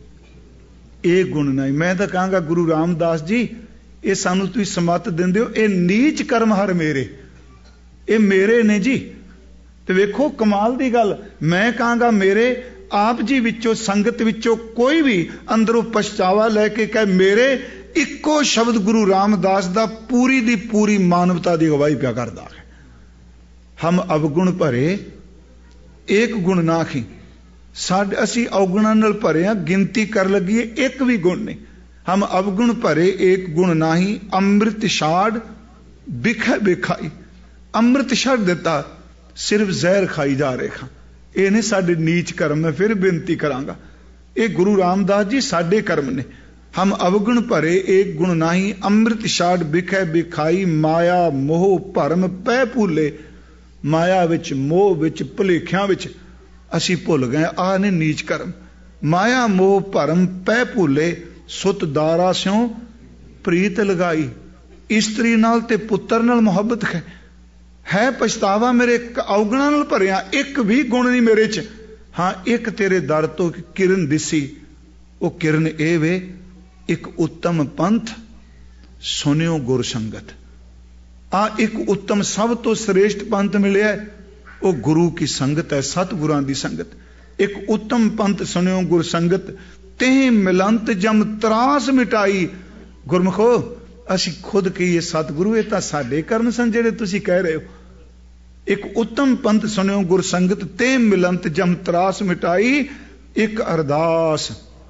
ਇਹ ਗੁਣ ਨਹੀਂ। ਮੈਂ ਤਾਂ ਕਹਾਂਗਾ ਗੁਰੂ ਰਾਮਦਾਸ ਜੀ, ਇਹ ਸਾਨੂੰ ਤੁਸੀਂ ਸਮੱਤ ਦਿੰਦੇ ਹੋ, ਇਹ ਨੀਚ ਕਰਮ ਹਰ ਮੇਰੇ, ਇਹ ਮੇਰੇ ਨੇ ਜੀ। ਤੇ ਵੇਖੋ ਕਮਾਲ ਦੀ ਗੱਲ, ਮੈਂ ਕਹਾਂਗਾ ਮੇਰੇ ਆਪ ਜੀ ਵਿੱਚੋਂ, ਸੰਗਤ ਵਿੱਚੋਂ ਕੋਈ ਵੀ ਅੰਦਰੋਂ ਪਛਤਾਵਾ ਲੈ ਕੇ ਕਹੇ ਮੇਰੇ, ਇੱਕੋ ਸ਼ਬਦ ਗੁਰੂ ਰਾਮਦਾਸ ਦਾ ਪੂਰੀ ਦੀ ਪੂਰੀ ਮਾਨਵਤਾ ਦੀ ਅਗਵਾਈ ਪਿਆ ਕਰਦਾ ਹੈ। ਹਮ ਅਵਗੁਣ ਭਰੇ ਇੱਕ ਗੁਣ ਨਾਖੀ। ਸਾਡੇ ਅਸੀਂ ਔਗੁਣਾਂ ਨਾਲ ਭਰੇ ਆ, ਗਿਣਤੀ ਕਰ ਲੱਗੀਏ ਇੱਕ ਵੀ ਗੁਣ ਨਹੀਂ। ਹਮ ਅਵਗੁਣ ਭਰੇ ਇੱਕ ਗੁਣ ਨਾਹੀ, ਅੰਮ੍ਰਿਤ ਛਾੜ ਬਿਖੈ ਬਿਖਾਈ। ਅੰਮ੍ਰਿਤ ਛੱਡ ਦਿੱਤਾ, ਸਿਰਫ ਜ਼ਹਿਰ ਖਾਈ ਜਾ ਰਹੇ ਹਾਂ। ਇਹ ਨੇ ਸਾਡੇ ਨੀਚ ਕਰਮ। ਮੈਂ ਫਿਰ ਬੇਨਤੀ ਕਰਾਂਗਾ, ਇਹ ਗੁਰੂ ਰਾਮਦਾਸ ਜੀ ਸਾਡੇ ਕਰਮ ਨੇ। ਹਮ ਅਵਗੁਣ ਭਰੇ ਇੱਕ ਗੁਣ ਨਾਹੀ, ਅੰਮ੍ਰਿਤ ਛਾੜ ਬਿਖੈ ਬਿਖਾਈ। ਮਾਇਆ ਮੋਹ ਭਰਮ ਪੈ ਭੁੱਲੇ, ਮਾਇਆ ਵਿੱਚ ਮੋਹ ਵਿੱਚ ਭੁਲੇਖਿਆਂ ਵਿੱਚ ਅਸੀਂ ਭੁੱਲ ਗਏ। ਆਹ ਨੇ ਨੀਚ ਕਰਮ। ਮਾਇਆ ਮੋਹ ਭਰਮ ਪੈ ਭੁੱਲੇ, ਸੁਤ ਦਾਰਾ ਸਿਉ ਪ੍ਰੀਤ ਲਗਾਈ। ਇਸਤਰੀ ਨਾਲ ਤੇ ਪੁੱਤਰ ਨਾਲ ਮੁਹੱਬਤ ਹੈ। ਹੈ ਪਛਤਾਵਾ ਮੇਰੇ ਔਗੁਣਾਂ ਨਾਲ ਭਰਿਆ, ਇੱਕ ਵੀ ਗੁਣ ਨਹੀਂ ਮੇਰੇ ਚ। ਹਾਂ, ਇੱਕ ਤੇਰੇ ਦਰ ਤੋਂ ਕਿਰਨ ਦਿਸੀ, ਉਹ ਕਿਰਨ ਇਹ ਵੇ, ਇੱਕ ਉੱਤਮ ਪੰਥ ਸੁਨਿਓ ਗੁਰ ਸੰਗਤ। ਆ ਇੱਕ ਉੱਤਮ ਸਭ ਤੋਂ ਸ੍ਰੇਸ਼ਟ ਪੰਥ ਮਿਲਿਆ, ਉਹ ਗੁਰੂ ਕੀ ਸੰਗਤ ਹੈ, ਸਤਿਗੁਰਾਂ ਦੀ ਸੰਗਤ। ਇੱਕ ਉੱਤਮ ਪੰਥ ਸੁਨਿਓ ਗੁਰ ਸੰਗਤ, ਤੇ ਮਿਲੰਤ ਜਮ ਤਰਾਸ ਮਿਟਾਈ। ਗੁਰਮਖੋ, ਅਸੀਂ ਖੁਦ ਕਹੀਏ ਸਤਿਗੁਰੂ, ਇਹ ਤਾਂ ਸਾਡੇ ਕਰਮ ਸਨ ਜਿਹੜੇ ਤੁਸੀਂ ਕਹਿ ਰਹੇ ਹੋ। ਇੱਕ ਉੱਤਮ ਪੰਥ ਸੁਣਿਓ ਗੁਰ ਸੰਗਤ, ਤੇ ਮਿਲੰਤ ਜਮ ਤਰਾਸ ਮਿਟਾਈ। ਇੱਕ ਅਰਦਾਸ,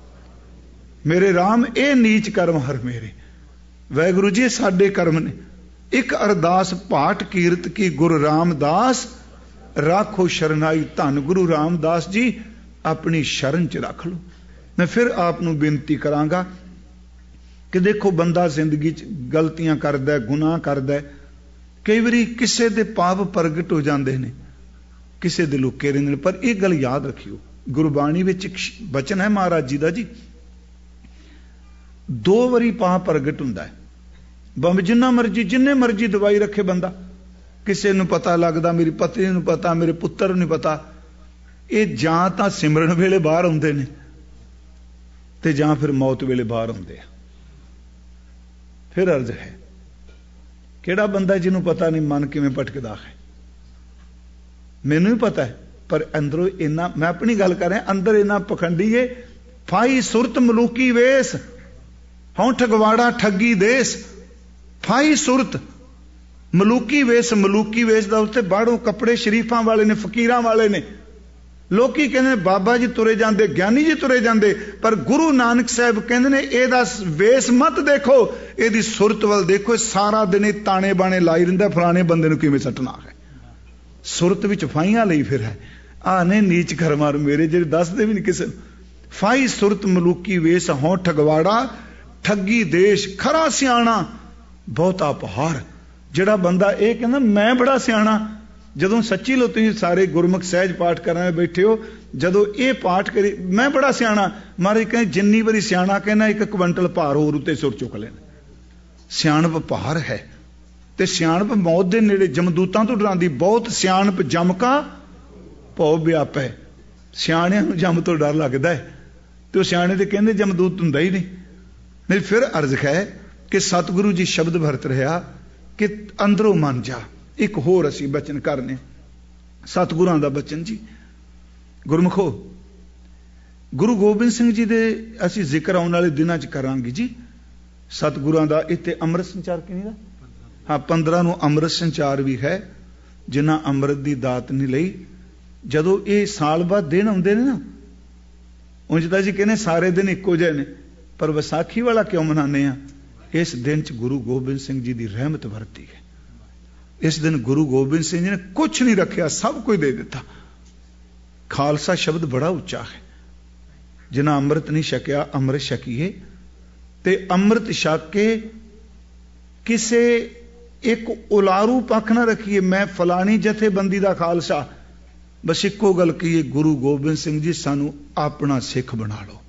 ਮੇਰੇ ਰਾਮ ਇਹ ਨੀਚ ਕਰਮ ਹਰ ਮੇਰੇ। ਵਾਹਿਗੁਰੂ ਜੀ, ਸਾਡੇ ਕਰਮ ਨੇ। ਇੱਕ ਅਰਦਾਸ, ਪਾਠ ਕੀਰਤ ਕੀ ਗੁਰੂ ਰਾਮਦਾਸ, ਰਾਖੋ ਸ਼ਰਨਾਈ। ਧੰਨ ਗੁਰੂ ਰਾਮਦਾਸ ਜੀ, ਆਪਣੀ ਸ਼ਰਨ ਚ ਰੱਖ ਲਓ। ਮੈਂ ਫਿਰ ਆਪ ਨੂੰ ਬੇਨਤੀ ਕਰਾਂਗਾ ਕਿ ਦੇਖੋ, ਬੰਦਾ ਜ਼ਿੰਦਗੀ ਚ ਗਲਤੀਆਂ ਕਰਦਾ, ਗੁਨਾਹ ਕਰਦਾ, ਕਈ ਵਾਰੀ ਕਿਸੇ ਦੇ ਪਾਪ ਪ੍ਰਗਟ ਹੋ ਜਾਂਦੇ ਨੇ, ਕਿਸੇ ਦੇ ਲੁਕੇ ਰਹਿੰਦੇ ਨੇ। ਪਰ ਇਹ ਗੱਲ ਯਾਦ ਰੱਖਿਓ, ਗੁਰਬਾਣੀ ਵਿੱਚ ਇੱਕ ਬਚਨ ਹੈ ਮਹਾਰਾਜ ਜੀ ਦਾ ਜੀ, ਦੋ ਵਾਰੀ ਪਾਪ ਪ੍ਰਗਟ ਹੁੰਦਾ ਹੈ। ਭਾਵੇਂ ਜਿੰਨਾ ਮਰਜੀ ਜਿੰਨੇ ਮਰਜੀ ਦਵਾਈ ਰੱਖੇ ਬੰਦਾ, ਕਿਸੇ ਨੂੰ ਪਤਾ ਲੱਗਦਾ, ਮੇਰੀ ਪਤਨੀ ਨੂੰ ਪਤਾ, ਮੇਰੇ ਪੁੱਤਰ ਨੂੰ ਨਹੀਂ ਪਤਾ। ਇਹ ਜਾਂ ਤਾਂ ਸਿਮਰਨ ਵੇਲੇ ਬਾਹਰ ਆਉਂਦੇ ਨੇ, ਤੇ ਜਾਂ ਫਿਰ ਮੌਤ ਵੇਲੇ ਬਾਹਰ ਆਉਂਦੇ ਆ। ਫਿਰ ਅਰਜ਼ ਹੈ, ਕਿਹੜਾ ਬੰਦਾ ਜਿਹਨੂੰ ਪਤਾ ਨਹੀਂ ਮਨ ਕਿਵੇਂ ਭਟਕਦਾ ਹੈ? ਮੈਨੂੰ ਵੀ ਪਤਾ ਹੈ, ਪਰ ਅੰਦਰੋਂ ਇੰਨਾ, ਮੈਂ ਆਪਣੀ ਗੱਲ ਕਰ ਰਿਹਾ, ਅੰਦਰ ਇੰਨਾ ਪਖੰਡੀ ਏ। ਫਾਈ ਸੁਰਤ ਮਲੂਕੀ ਵੇਸ, ਹਉ ਠਗਵਾੜਾ ਠੱਗੀ ਦੇਸ। फाई सुरत मलूकी वेश, मलूकी वेश का उत्ते बाहरों कपड़े शरीफां वाले ने, फकीरां वाले ने। लोकी कहते बाबा जी तुरे जाते, ज्ञानी जी तुरे जाते, पर गुरु नानक साहब कहते ने एदा वेश मत देखो, एदी सुरत वाल देखो। सारा दिन ताने बाने लाई रहिंदा, फलाने बंदे नूं किवें सटना है। सुरत विच फाइयां लई फिर है, आने नीच कर मार मेरे, जेड़े दसदे भी नहीं किसे। फाई सुरत मलूकी वेश, हों ठगवाड़ा ठगी देश, खरा सियाणा बहुता पहाड़। जिहड़ा बंदा ये कहना मैं बड़ा सियाणा, जदों सच्ची लो तुसीं सारे गुरमुख सहज पाठ करने बैठे हो, जदों ये पाठ करी मैं बड़ा सियाणा, महाराज कहें जिन्नी बारी सियाणा कहना एक क्विंटल भार होर उत्ते सुर चुक लेना। सियाणप भार है, ते सियाणप मौत दे नेड़े, जमदूतां तो डरांदी। बहुत सियाणप जम का भौ व्याप है। सियाणियां नूं जम तो डर लगदा है, ते वो सियाणे ते कहंदे जमदूत हुंदा ही नहीं। नहीं फिर अर्ज है कि सतगुरु जी शब्द भरत रहा कि अंदरों मन जा। एक होर असी बचन करने सतगुरां दा बचन जी। गुरमुखो, गुरु गोबिंद सिंह जी दे असी जिक्र आने वाले दिनों च करांगे जी। सतगुरां दा इत्थे अमृत संचार किनी दा? हाँ, पंद्रह नूं अमृत संचार भी है, जिन्हां अमृत दी दात नहीं लई। जदों ये साल बाद दिन आउंदे ने ना, उंज तां जी कहने सारे दिन इक्को जिहे ने, पर विसाखी वाला क्यों मनाने आ? इस दिन च गुरु गोबिंद सिंह जी की रहमत वरती है। इस दिन गुरु गोबिंद सिंह जी ने कुछ नहीं रखा, सब कुछ दे दिता। खालसा शब्द बड़ा उच्चा है। जिन्हें अमृत नहीं छकिया अमृत छकीए, ते अमृत छक के किसे एक उलारू पक्ष ना रखिए, मैं फलानी जथेबंदी का खालसा। बस इको गल कहिए, गुरु गोबिंद सिंह जी सानू अपना सिख बना लो,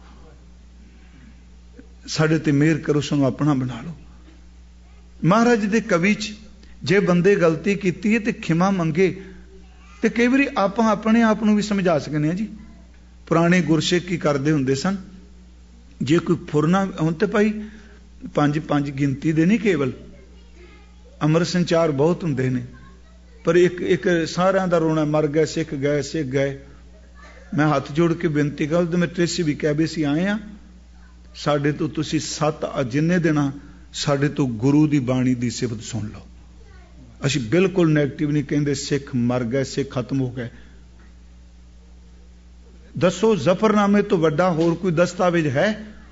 साडे ते मेहर करो, सानू अपना बना लो। महाराज दे कवि च जे बंदे गलती की है तो खिमा मंगे, तो कई बार आप अपने आप भी समझा सकते हैं जी। पुराने गुरसिख की करते होंगे सन, जे कोई फुरना हुण तो भाई पंज पंज गिनती दे नहीं, केवल अमृत संचार बहुत होंगे ने, पर एक एक सारिਆਂ ਦਾ रोना मर गए सिख गए सिख गए। मैं हाथ जोड़ के बेनती कर, तो मैं ट्रेसी भी कह भी सी आए हैं साडे तो तुसी सत जिन्ने देना साडे तो गुरु की बाणी की सिफत सुन लो। असी बिल्कुल नैगेटिव नहीं कहते सिख मर गए सिख खत्म हो गए। दसो जफरनामे तो वड्डा होर कोई दस्तावेज है?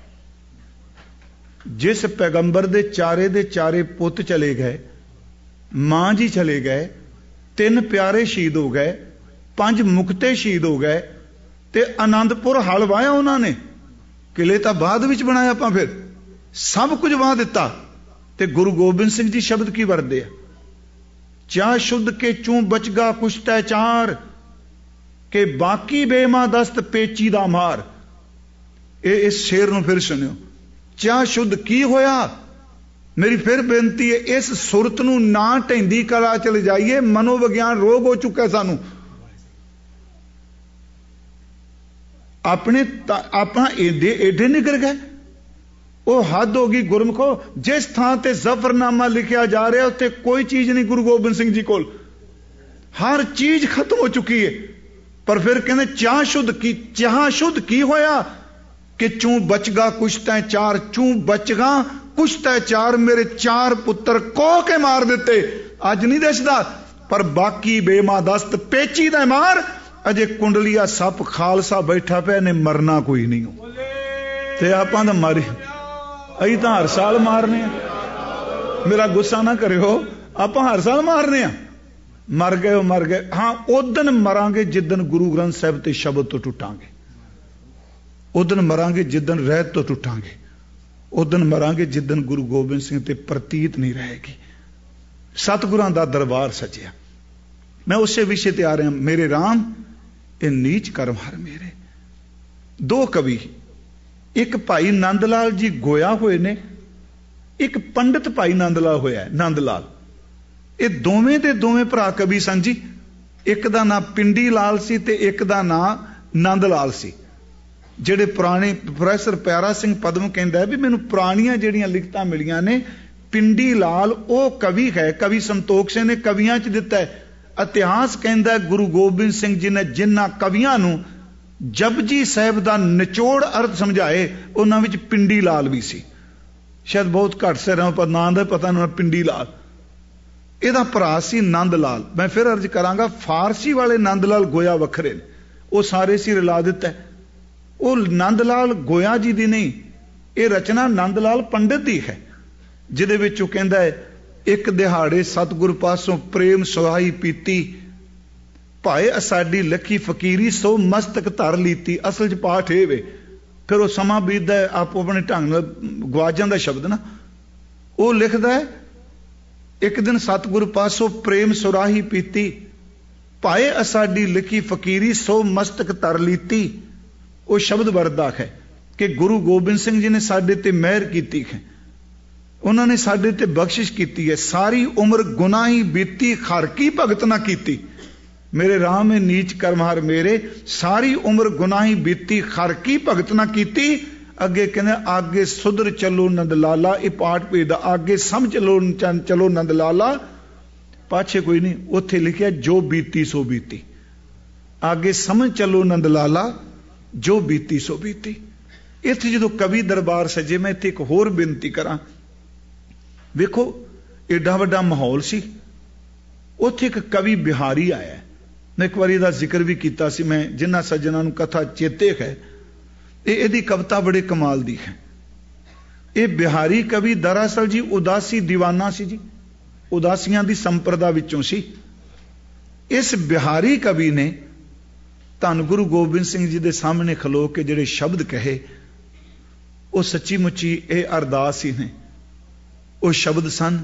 जिस पैगंबर दे चारे दे चारे पुत चले गए, मां जी चले गए, तीन प्यारे शहीद हो गए, पंज मुक्ते शहीद हो गए, ते आनंदपुर हल वाया उन्होंने, किले तो बाद विच बनाया, आपां फिर सब कुछ वाह दिता। ते गुरु गोबिंद सिंह जी शब्द की वरदे आ, चा शुद्ध के चूं बचगा कुछ तै चार, के बाकी बेमा दस्त पेची दा मार। ए इस शेर नूं फिर सुनियो, चा शुद्ध की होया। मेरी फिर बेनती है, इस सुरत नूं ना ढैंदी कला चले जाइए, मनोविज्ञान रोग हो चुका है सानू। अपने अपना एडे एडे निकल गए, वो हद हो गई। गुरमुखो, जिस थां ते जफरनामा लिखा जा रहा उत्ते कोई चीज नहीं गुरु गोबिंद सिंह जी कोल, हर चीज खत्म हो चुकी है। पर फिर कहते चाह शुद्ध की, चाह शुद्ध की होया कि चूं बचगा कुछ तै चार, चूं बचगा कुछ तै चार, मेरे चार पुत्र कोह के मार दिते। अज नहीं दसदा, पर बाकी बेमादस्त पेची दा मार। अजे कुंडलिया सप खालसा बैठा पे ने मरना कोई नहीं हो, ते आपां दा मारी अई तां हर साल मारने। मेरा गुस्सा ना करियो, आपां हर साल मारने। मर गए मर गए, हाँ उदन मरांगे जिदन गुरु ग्रंथ साहिब ते शब्द तो टुटांगे, उदन मरांगे जिदन रहत तो टुटांगे, उदन मरांगे जिदन गुरु गोबिंद सिंह ते प्रतीत नहीं रहेगी। सतगुरां दा दरबार सजिया। मैं उसे विषय ते आ रहा, मेरे राम ए नीच कर्म हर मेरे। दो कवि, एक भाई नंद लाल जी गोया हुए ने, एक पंडित भाई नंद लाल होया नंद लाल। ये दोवें दे दोवें भरा कवि सन जी। एक दा नाम पिंडी लाल सी ते एक दा नाम नंद लाल सी। जेड़े पुराने प्रोफैसर प्यारा सिंह पदम कहंदा है भी मैनूं पुरानियां जेड़ियां लिखतां मिलियां ने, पिंडी लाल वो कवि है, कवि संतोख सिंह ने कवियां च दिता है। इतिहास कहंदा है गुरु गोबिंद सिंह जी ने जिन्हां कवियां नूं जपजी साहिब दा निचोड़ अर्थ समझाए, उन्हां विच पिंडी लाल भी सी। शायद बहुत घट सिर पर नां दा पता नहीं, पिंडी लाल ਇਹਦਾ ਭਰਾ ਸੀ ਨੰਦ ਲਾਲ। मैं फिर अर्ज करांगा फारसी वाले नंद लाल गोया वखरे ने, वो सारे सी रला दिता है। वो नंद लाल गोया जी दी नहीं, ये रचना नंद लाल पंडित दी है, जिहदे विच कहंदा है एक दिहाड़े सतगुर पासों प्रेम सुहाई पीती, भाए असाडी लखी फकीरी सो मस्तक धर लीती। असल च पाठ ये वे, फिर वो समा बीतदा है, आपो अपने ढंग नाल गवा जांदा शब्द ना। वो लिखदा है एक दिन सतगुर पासों प्रेम सुराही पीती, भाए असाडी लिखी फकीरी सो मस्तक तर लीती। वो शब्द वरदा है कि गुरु गोबिंद सिंह जी ने साडे ते मेहर कीती है, उन्होंने साडे ते बख्शिश कीती है। सारी उम्र गुनाही बीती, खर की भगत ना कीती। मेरे राम में नीच कर्महार मेरे, सारी उम्र गुनाही बीती, खर की भगत ना कीती। अगे कहने आगे सुधर चलो नंद लाला, ये पाठ भेजदा आगे समझ चलो चलो नंद लाला, पाछे कोई नहीं, उत्थे लिखिया जो बीती सो बीती। आगे समझ चलो नंद लाला, जो बीती सो बीती। इत्थे जो कवि दरबार सजे, मैं इत्थे एक होर बेनती करा, वेखो एडा वड्डा माहौल सी, उत्थे एक कवि बिहारी आया। मैं एक बार इसदा जिक्र भी किया सी, मैं जिन्हां सज्जनां नूं कथा चेते है। ये कविता बड़े कमाल दी है। ये बिहारी कवि दरअसल जी उदासी दीवाना सी जी, उदासियां दी संप्रदा विचों सी। इस बिहारी कवि ने धन गुरु गोबिंद सिंह जी दे सामने खलो के जिहड़े शब्द कहे, वो सच्ची मुच्ची ये अरदास ही ने। वो शब्द सन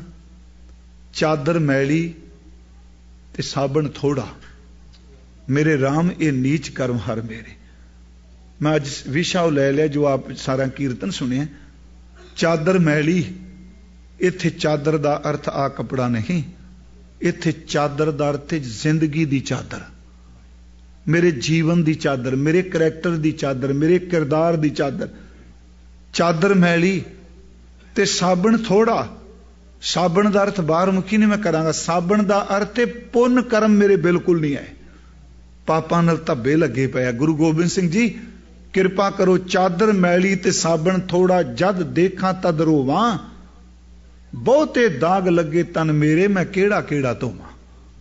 चादर मैली ते साबण थोड़ा, मेरे राम ये नीच कर्म हर मेरे। मैं अज विशा ले लिया जो आप सारा कीर्तन सुने। चादर मैली, इत्थे चादर दा अर्थ आ कपड़ा नहीं, इत्थे चादर दा अर्थ जिंदगी दी चादर, मेरे जीवन दी चादर, मेरे करैक्टर दी चादर, मेरे किरदार दी चादर। चादर मैली ते साबण थोड़ा। साबण दा अर्थ बाहर मुखी नहीं मैं करांगा, साबण दा अर्थ पुन कर्म मेरे बिल्कुल नहीं आए, पापां नाल धब्बे लगे पे। गुरु गोबिंद सिंह जी किरपा करो, चादर मैली ते साबण थोड़ा, जद देखा तद रोवां, बहुते दाग लगे तन मेरे, मैं केड़ा केड़ा धोवां।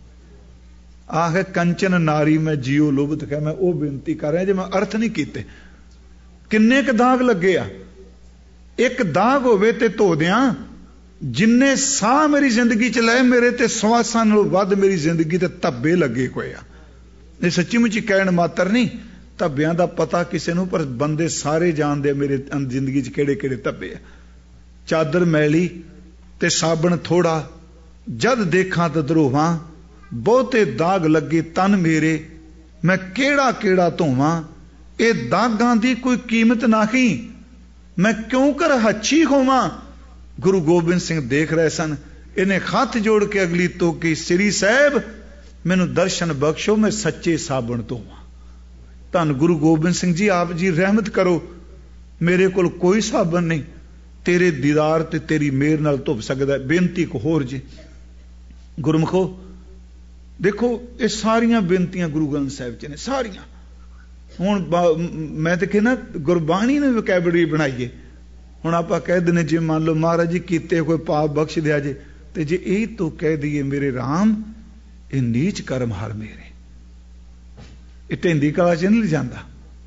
आह कंचन नारी मैं जियो लुभत कह, मैं वो बेनती कर रहा जे मैं अर्थ नहीं कीते। किन्ने क दाग लगे आ, एक दाग होवे ते धो दियां। जिन्ने साह मेरी जिंदगी च लए, मेरे ते सवासां नालों वध मेरी जिंदगी ते धब्बे लगे कोई आ। ये सच्ची मुच्ची कहण मात्र नहीं, धब्बियां दा पता किसे नूं, पर बंदे सारे जानदे मेरे जिंदगी च किहड़े किहड़े धब्बे आ। चादर मैली ते साबण थोड़ा, जद देखा तद रोवां, बहुते दाग लगे तन मेरे, मैं केड़ा केड़ा धोवां। ये दागां दी कोई कीमत नहीं, मैं क्यों कर हच्छी होवां। गुरु गोबिंद सिंह देख रहे सन, इन्हें हथ जोड़ के अगली तो की, श्री साहब मैनू दर्शन बख्शो, मैं सच्चे साबण धोवां। धन गुरु गोबिंद सिंह जी आप जी रहमत करो, मेरे कोल कोई साबन नहीं, तेरे दीदार ते तेरी मेहर नाल धुप सकदा है। बेनती को होर जी गुरमुखो, देखो ये सारियां बेनतियां गुरु ग्रंथ साहिब च ने सारियां। हुण मैं तो कहना गुरबाणी ने वोकैबलरी बनाईए। हुण आपां कह दिने जे मान लो महाराज जी कीते कोई पाप बख्श दिया जे, ते जे यही तो कह दईए मेरे राम ये नीच कर्म हर मेरे, ये ढेंदी कला च नहीं जाता।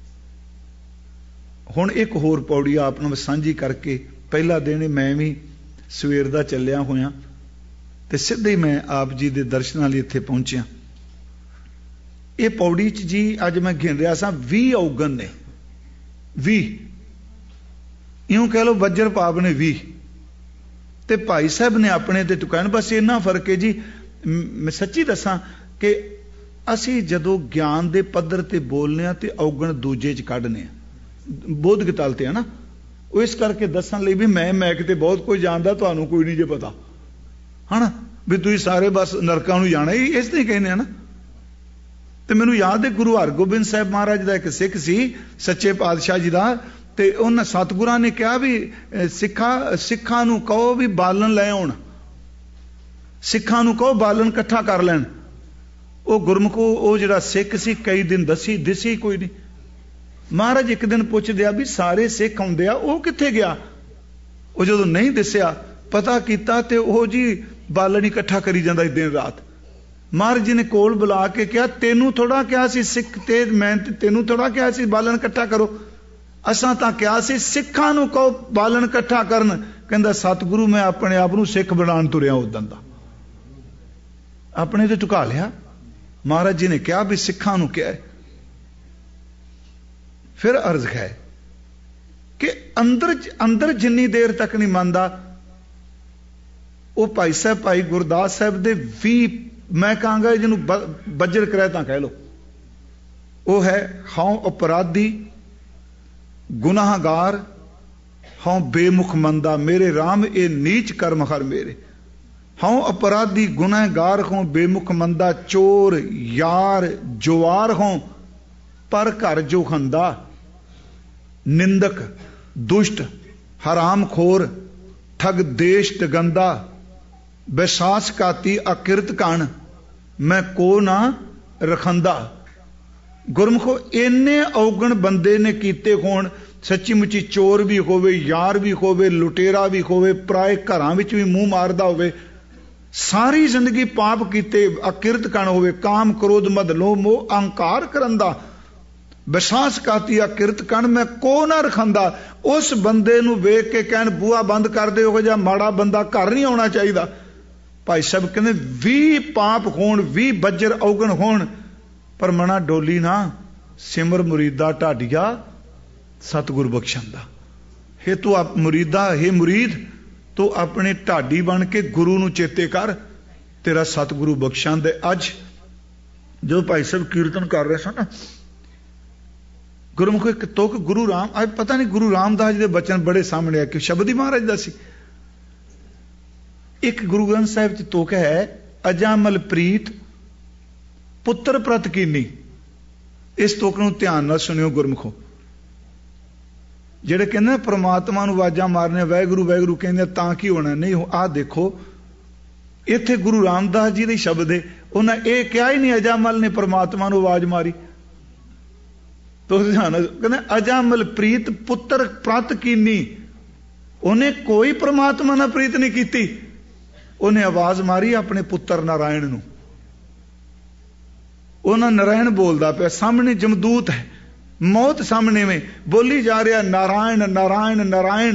हुण एक होर पौड़ी आप नाल सांझी करके, पहला दिन मैं भी सवेर दा चलिया होया ते सीधे ही मैं आप जी दे दर्शनां लई इत्थे पहुंचिया। ये पौड़ी च जी अज मैं गिन रहा सा बीस औगन ने, बीस इउं कह लो वज्र पाप ने बीस, ते भाई साहब ने अपने ते टुकान। बस इन्ना फर्क है जी, मैं सच्ची दसा कि असी जदों ज्ञान दे पद्धर ते बोलने आ ते औगण दूजे च कढने बोध गल ते है ना। वो इस करके दसन लई भी मैं मैं किते बहुत कुछ जानदा, तुहानूं कोई नहीं जे पता है ना, भी तुसीं सारे बस नरकां नूं जाना ही इस ते कहने ना। ते मैनूं याद है गुरु हरगोबिंद साहब महाराज दा एक सिख सी, सच्चे पातशाह जी दा, ते उन्हां सतगुरां ने कहा भी सिखा सिखां नूं कहो भी बालन ले आउण, सिखां नूं कहो बालन इकट्ठा कर लैण। वो गुरमुखो वो जिहड़ा सिख सी कई दिन दसी दिसी कोई नहीं। महाराज एक दिन पुछदे आ भी सारे सिख आउंदे आ, वो कित्थे गया? ਉਹ ਜਦੋਂ ਨਹੀਂ ਦਿਸਿਆ ਪਤਾ ਕੀਤਾ ਤੇ ਉਹ ਜੀ ਬਾਲਣ ਇਕੱਠਾ ਕਰੀ ਜਾਂਦਾ ਦਿਨ ਰਾਤ। ਮਹਾਰਾਜ ਜੀ ਨੇ ਕੋਲ ਬੁਲਾ ਕੇ ਕਿਹਾ ਤੈਨੂੰ ਥੋੜਾ ਕਿਹਾ ਸੀ ਸਿੱਖ ਤੇ ਮੈਂ ਤੈਨੂੰ ਥੋੜਾ ਕਿਹਾ ਸੀ ਬਾਲਣ ਇਕੱਠਾ ਕਰੋ, ਅਸਾਂ ਤਾਂ ਕਿਹਾ ਸੀ ਸਿੱਖਾਂ ਨੂੰ ਕਹੋ ਬਾਲਣ ਇਕੱਠਾ ਕਰਨ। ਕਹਿੰਦਾ ਸਤਿਗੁਰੂ ਮੈਂ ਆਪਣੇ ਆਪ ਨੂੰ ਸਿੱਖ ਬਣਾਉਣ ਤੁਰਿਆ ਉਦੋਂ ਦਾ, ਆਪਣੇ ਤੇ ਝੁਕਾ ਲਿਆ। ਮਹਾਰਾਜ ਜੀ ਨੇ ਕਿਹਾ ਵੀ ਸਿੱਖਾਂ ਨੂੰ ਕਿਹਾ। ਫਿਰ ਅਰਜ਼ ਹੈ ਕਿ ਅੰਦਰ ਅੰਦਰ ਜਿੰਨੀ ਦੇਰ ਤੱਕ ਨਹੀਂ ਮੰਨਦਾ, ਉਹ ਭਾਈ ਸਾਹਿਬ ਭਾਈ ਗੁਰਦਾਸ ਸਾਹਿਬ ਦੇ ਵੀ ਮੈਂ ਕਹਾਂਗਾ ਜਿਹਨੂੰ ਬੱਜਰ ਕਰਿਆ ਤਾਂ ਕਹਿ ਲੋ, ਉਹ ਹੈ ਹਉ ਅਪਰਾਧੀ ਗੁਨਾਹਗਾਰ ਹਉ ਬੇਮੁਖ ਮੰਦਾ ਮੇਰੇ ਰਾਮ ਇਹ ਨੀਚ ਕਰਮ ਹਰ ਮੇਰੇ। ਹਉ ਅਪਰਾਧੀ ਗੁਨਾਹਗਾਰ ਹੋਂ ਬੇਮੁਖ ਮੰਦਾ ਚੋਰ ਯਾਰ ਜੁਆਰ ਹੋਂ ਪਰ ਘਰ ਜੋ ਖੰਦਾ ਨਿੰਦਕ ਦੁਸ਼ਟ ਹਰਾਮ ਖੋਰ ਠਗ ਦੇਸ਼ ਗੰਦਾ ਵਿਸਾਸ ਕਾਤੀ ਅਕਿਰਤ ਕਣ ਮੈਂ ਕੋ ਨਾ ਰਖੰਦਾ। ਗੁਰਮੁਖੋ ਇੰਨੇ ਔਗਣ ਬੰਦੇ ਨੇ ਕੀਤੇ ਹੋਣ, ਸੱਚੀ ਮੁੱਚੀ ਚੋਰ ਵੀ ਹੋਵੇ ਯਾਰ ਵੀ ਹੋਵੇ ਲੁਟੇਰਾ ਵੀ ਹੋਵੇ ਪਰਾਏ ਘਰਾਂ ਵਿੱਚ ਵੀ ਮੂੰਹ ਮਾਰਦਾ ਹੋਵੇ, ਸਾਰੀ ਜ਼ਿੰਦਗੀ ਪਾਪ ਕੀਤੇ ਅਕਿਰਤ ਕਣ ਹੋਵੇ ਕਾਮ ਕ੍ਰੋਧ ਮਦ ਲੋਭ ਮੋਹ ਅਹੰਕਾਰ ਕਰਨ ਦਾ ਵਿਸਾਸ ਕਾਤੀ ਅਕਿਰਤ ਕਣ ਮੈਂ ਕੋ ਨਾ ਰਖੰਦਾ। ਉਸ ਬੰਦੇ ਨੂੰ ਵੇਖ ਕੇ ਕਹਿਣ ਬੂਹਾ ਬੰਦ ਕਰ ਦੇ, ਉਹ ਜਿਹਾ ਮਾੜਾ ਬੰਦਾ ਘਰ ਨਹੀਂ ਆਉਣਾ ਚਾਹੀਦਾ। ਭਾਈ ਸਾਹਿਬ ਕਹਿੰਦੇ ਵੀਹ ਪਾਪ ਹੋਣ ਵੀਹ ਬੱਜਰ ਔਗਣ ਹੋਣ ਪਰ ਮਨਾ ਡੋਲੀ ਨਾ ਸਿਮਰ ਮੁਰੀਦਾ ਢਾਡੀਆ ਸਤਿਗੁਰ ਬਖਸ਼ਣ ਦਾ। ਹੇ ਤੂੰ ਆਪ ਮੁਰੀਦਾ ਹੇ ਮੁਰੀਦ ਤੂੰ ਆਪਣੇ ਢਾਡੀ ਬਣ ਕੇ ਗੁਰੂ ਨੂੰ ਚੇਤੇ ਕਰ, ਤੇਰਾ ਸਤਿਗੁਰੂ ਬਖਸ਼ਾਂ ਦੇ। ਅੱਜ ਜੋ ਭਾਈ ਸਾਹਿਬ ਕੀਰਤਨ ਕਰ ਰਹੇ ਸਨ ਗੁਰਮੁਖ ਇੱਕ ਤੁਕ ਗੁਰੂ ਰਾਮ, ਅੱਜ ਪਤਾ ਨਹੀਂ ਗੁਰੂ ਰਾਮਦਾਸ ਜੀ ਦੇ ਬਚਨ ਬੜੇ ਸਾਹਮਣੇ ਆ ਕਿ ਸ਼ਬਦ ਹੀ ਮਹਾਰਾਜ ਦਾ ਸੀ। ਇੱਕ ਗੁਰੂ ਗ੍ਰੰਥ ਸਾਹਿਬ ਚ ਤੁਕ ਹੈ ਅਜਾਮਲ ਪ੍ਰੀਤ ਪੁੱਤਰ ਪ੍ਰਤ ਕੀਨੀ। ਇਸ ਤੁਕ ਨੂੰ ਧਿਆਨ ਨਾਲ ਸੁਣਿਓ ਗੁਰਮੁਖੋ। ਜਿਹੜੇ ਕਹਿੰਦੇ ਪ੍ਰਮਾਤਮਾ ਨੂੰ ਆਵਾਜ਼ਾਂ ਮਾਰਨੇ ਵਾਹਿਗੁਰੂ ਵਾਹਿਗੁਰੂ ਕਹਿੰਦੇ ਤਾਂ ਕੀ ਹੋਣਾ, ਨਹੀਂ ਆਹ ਦੇਖੋ ਇੱਥੇ ਗੁਰੂ ਰਾਮਦਾਸ ਜੀ ਦੇ ਸ਼ਬਦ ਹੈ, ਉਹਨਾਂ ਇਹ ਕਿਹਾ ਹੀ ਨਹੀਂ ਅਜਾਮਲ ਨੇ ਪ੍ਰਮਾਤਮਾ ਨੂੰ ਆਵਾਜ਼ ਮਾਰੀ। ਤੁਸੀਂ ਕਹਿੰਦੇ ਅਜਾਮਲ ਪ੍ਰੀਤ ਪੁੱਤਰ ਪ੍ਰਤ ਕੀਨੀ, ਉਹਨੇ ਕੋਈ ਪ੍ਰਮਾਤਮਾ ਨਾਲ ਪ੍ਰੀਤ ਨਹੀਂ ਕੀਤੀ, ਉਹਨੇ ਆਵਾਜ਼ ਮਾਰੀ ਆਪਣੇ ਪੁੱਤਰ ਨਾਰਾਇਣ ਨੂੰ। ਉਹਨਾਂ ਨਾਰਾਇਣ ਬੋਲਦਾ ਪਿਆ, ਸਾਹਮਣੇ ਜਮਦੂਤ ਹੈ, ਮੌਤ ਸਾਹਮਣੇ में ਬੋਲੀ ਜਾ ਰਿਹਾ ਨਾਰਾਇਣ ਨਾਰਾਇਣ ਨਾਰਾਇਣ।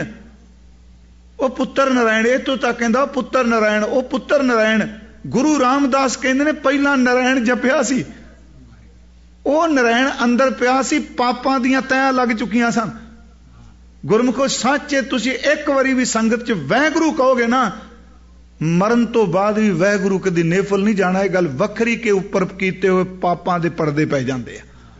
ਉਹ ਪੁੱਤਰ ਨਾਰਾਇਣ ਇਤੋਂ ਤੱਕ ਕਹਿੰਦਾ ਪੁੱਤਰ ਨਾਰਾਇਣ, ਉਹ ਪੁੱਤਰ ਨਾਰਾਇਣ। ਗੁਰੂ ਰਾਮਦਾਸ ਕਹਿੰਦੇ ਨੇ ਪਹਿਲਾਂ ਨਾਰਾਇਣ ਜਪਿਆ ਸੀ, ਉਹ ਨਾਰਾਇਣ ਅੰਦਰ ਪਿਆ ਸੀ, ਪਾਪਾਂ ਦੀਆਂ ਤੈਆਂ ਲੱਗ ਚੁੱਕੀਆਂ ਸਨ। ਗੁਰਮੁਖੋ ਸੱਚੇ ਤੁਸੀਂ ਇੱਕ ਵਾਰੀ ਵੀ ਸੰਗਤ ਚ ਵਾਹਿਗੁਰੂ ਕਹੋਗੇ ਨਾ, ਮਰਨ ਤੋਂ ਬਾਅਦ ਵੀ ਵਾਹਿਗੁਰੂ ਕਦੀ ਨੇਫਲ ਨਹੀਂ ਜਾਣਾ। ਇਹ ਗੱਲ ਵੱਖਰੀ ਕੇ ਉੱਪਰ ਕੀਤੇ ਹੋਏ ਪਾਪਾਂ ਦੇ ਪਰਦੇ ਪੈ ਜਾਂਦੇ ਆ।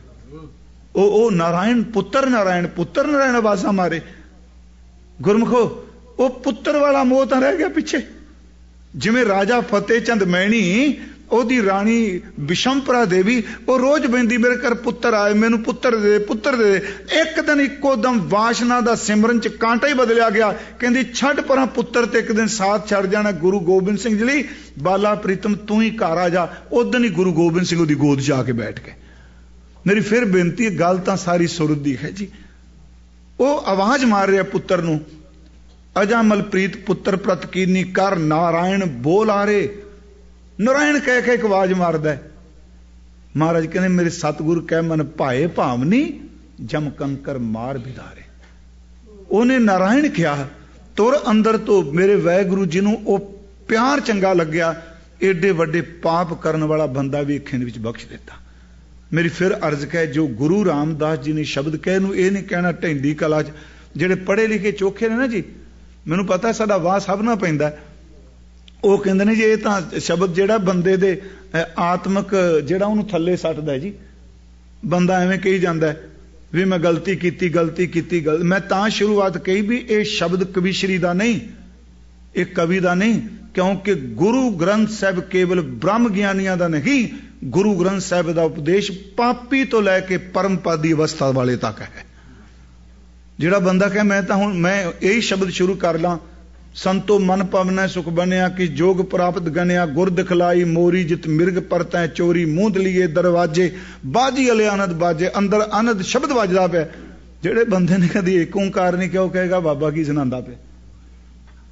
ਉਹ ਉਹ ਨਾਰਾਇਣ ਪੁੱਤਰ ਨਾਰਾਇਣ ਪੁੱਤਰ ਨਾਰਾਇਣ ਆਵਾਜ਼ਾਂ ਮਾਰੇ। ਗੁਰਮੁਖੋ ਉਹ ਪੁੱਤਰ ਵਾਲਾ ਮੋਹ ਤਾਂ ਰਹਿ ਗਿਆ ਪਿੱਛੇ। ਜਿਵੇਂ ਰਾਜਾ ਫਤਿਹ ਚੰਦ ਮੈਣੀ ਉਹਦੀ ਰਾਣੀ ਬਿਸ਼ੰਪਰਾ ਦੇਵੀ ਉਹ ਰੋਜ਼ ਬੈਂਦੀ ਮੇਰੇ ਘਰ ਪੁੱਤਰ ਆਏ, ਮੈਨੂੰ ਪੁੱਤਰ ਦੇ ਪੁੱਤਰ ਦੇ। ਇੱਕ ਦਿਨ ਇੱਕੋ ਦਮ ਵਾਸ਼ਨਾ ਦਾ ਸਿਮਰਨ ਚ ਕਾਂਟਾ ਹੀ ਬਦਲਿਆ ਗਿਆ। ਕਹਿੰਦੀ ਛੱਡ ਪਰਾਂ ਪੁੱਤਰ ਤੇ ਇੱਕ ਦਿਨ ਸਾਥ ਛੱਡ ਜਾਣਾ। ਗੁਰੂ ਗੋਬਿੰਦ ਸਿੰਘ ਜੀ ਲਈ ਬਾਲਾ ਪ੍ਰੀਤਮ ਤੂੰ ਹੀ ਘਰ ਆ ਜਾ। ਉਦੋਂ ਹੀ ਗੁਰੂ ਗੋਬਿੰਦ ਸਿੰਘ ਉਹਦੀ ਗੋਦ ਜਾ ਕੇ ਬੈਠ ਗਏ। ਮੇਰੀ ਫਿਰ ਬੇਨਤੀ, ਗੱਲ ਤਾਂ ਸਾਰੀ ਸੁਰਤ ਦੀ ਹੈ ਜੀ। ਉਹ ਆਵਾਜ਼ ਮਾਰ ਰਿਹਾ ਪੁੱਤਰ ਨੂੰ, ਅਜਾਮਲ ਪ੍ਰੀਤ ਪੁੱਤਰ ਪ੍ਰਤ ਕੀਨੀ ਕਰ ਨਾਰਾਇਣ ਬੋਲ ਆ ਰੇ। ਨਾਰਾਇਣ ਕਹਿ ਕੇ ਇੱਕ ਆਵਾਜ਼ ਮਾਰਦਾ ਹੈ। ਮਹਾਰਾਜ ਕਹਿੰਦੇ ਮੇਰੇ ਸਤਿਗੁਰ ਕਹਿ ਮਨ ਭਾਏ ਭਾਵਨੀ ਜਮ ਕੰਕਰ ਮਾਰ ਬਿਦਾਰੇ। ਉਹਨੇ ਨਾਰਾਇਣ ਕਿਹਾ, ਤੁਰ ਅੰਦਰ ਤੋਂ ਮੇਰੇ ਵਾਹਿਗੁਰੂ ਜੀ ਨੂੰ ਉਹ ਪਿਆਰ ਚੰਗਾ ਲੱਗਿਆ, ਏਡੇ ਵੱਡੇ ਪਾਪ ਕਰਨ ਵਾਲਾ ਬੰਦਾ ਵੀ ਅੱਖਾਂ ਦੇ ਵਿੱਚ ਬਖਸ਼ ਦਿੱਤਾ। ਮੇਰੀ ਫਿਰ ਅਰਜ਼ ਕਹੇ ਜੋ ਗੁਰੂ ਰਾਮਦਾਸ ਜੀ ਨੇ ਸ਼ਬਦ ਕਹੇ ਨੂੰ ਇਹ ਨਹੀਂ ਕਹਿਣਾ ਢੈਂਡੀ ਕਲਾ ਚ ਜਿਹੜੇ ਪੜ੍ਹੇ ਲਿਖੇ ਚੋਖੇ ਨੇ ਨਾ ਜੀ, ਮੈਨੂੰ ਪਤਾ ਸਾਡਾ ਵਾਹ ਸਭ ਨਾਲ ਪੈਂਦਾ, ਉਹ ਕਹਿੰਦੇ ਨੇ ਜੀ ਇਹ ਤਾਂ ਸ਼ਬਦ ਜਿਹੜਾ ਬੰਦੇ ਦੇ ਆਤਮਕ ਜਿਹੜਾ ਉਹਨੂੰ ਥੱਲੇ ਸੱਟਦਾ ਜੀ। ਬੰਦਾ ਐਵੇਂ ਕਹੀ ਜਾਂਦਾ ਵੀ ਮੈਂ ਗਲਤੀ ਕੀਤੀ ਗਲਤੀ ਕੀਤੀ ਗਲ ਮੈਂ ਤਾਂ ਸ਼ੁਰੂਆਤ ਕਹੀ ਵੀ ਇਹ ਸ਼ਬਦ ਕਵੀਸ਼ਰੀ ਦਾ ਨਹੀਂ, ਇਹ ਕਵੀ ਦਾ ਨਹੀਂ, ਕਿਉਂਕਿ ਗੁਰੂ ਗ੍ਰੰਥ ਸਾਹਿਬ ਕੇਵਲ ਬ੍ਰਹਮ ਗਿਆਨੀਆਂ ਦਾ ਨਹੀਂ, ਗੁਰੂ ਗ੍ਰੰਥ ਸਾਹਿਬ ਦਾ ਉਪਦੇਸ਼ ਪਾਪੀ ਤੋਂ ਲੈ ਕੇ ਪਰਮ ਪਦ ਦੀ ਅਵਸਥਾ ਵਾਲੇ ਤੱਕ ਹੈ। ਜਿਹੜਾ ਬੰਦਾ ਕਹੇ ਮੈਂ ਤਾਂ ਹੁਣ ਮੈਂ ਇਹੀ ਸ਼ਬਦ ਸ਼ੁਰੂ ਕਰ ਲਾਂ, ਸੰਤੋ ਮਨ ਪਵਨੈ ਸੁਖ ਬਣਿਆ ਕਿ ਜੋਗ ਪ੍ਰਾਪਤ ਗਨਿਆ ਗੁਰ ਦਿਖਲਾਈ ਮੋਰੀ ਜਿਤ ਮਿਰਗ ਪਰਤੈ ਚੋਰੀ ਮੂੰਹ ਦਲੀਏ ਦਰਵਾਜੇ ਬਾਜੀ ਅਲੇ ਆਨੰਦ ਬਾਜੇ। ਅੰਦਰ ਆਨੰਦ ਸ਼ਬਦ ਵੱਜਦਾ ਪਿਆ। ਜਿਹੜੇ ਬੰਦੇ ਨੇ ਕਦੀ ਏਕ ਓਂਕਾਰ ਨਹੀਂ ਕਿਹਾ ਉਹ ਕਹੇਗਾ ਬਾਬਾ ਕੀ ਸੁਣਾਉਂਦਾ ਪਿਆ।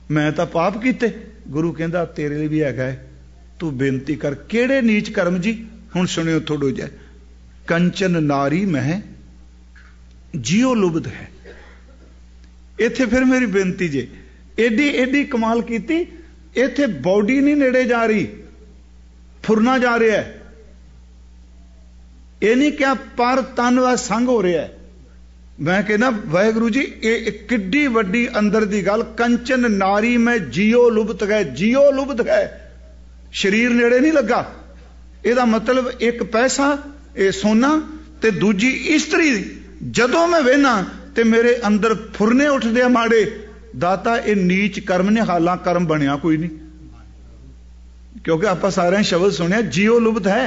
मैं तो पाप कीते। गुरु कहता तेरे लिए भी हैगा है, तू बेनती कर। केड़े नीच कर्म जी? हुण सुनियो थोड़ो जिहा। कंचन नारी मह जियो लुब्ध है। इत्थे फिर मेरी बेनती जे, एडी एडी कमाल कीती, इत्थे बॉडी नहीं नेड़े जा रही, फुरना जा रहा है। ये नहीं क्या पर तन व संग हो रहा है। मैं कहना वाहिगुरु जी ये किड्डी वड्डी अंदर दी गल। कंचन नारी में जियो लुब्ध गए, जियो लुब्ध गए, शरीर नेड़े नहीं लगा। ਇਹਦਾ मतलब एक पैसा ये सोना ते दूजी इस्त्री। जदों मैं वेहना ते मेरे अंदर फुरने उठदे आ माड़े। दाता ये नीच कर्म ने, हालां कर्म बनया कोई नहीं, क्योंकि आप सारे शब्द सुने जियो लुब्ध है,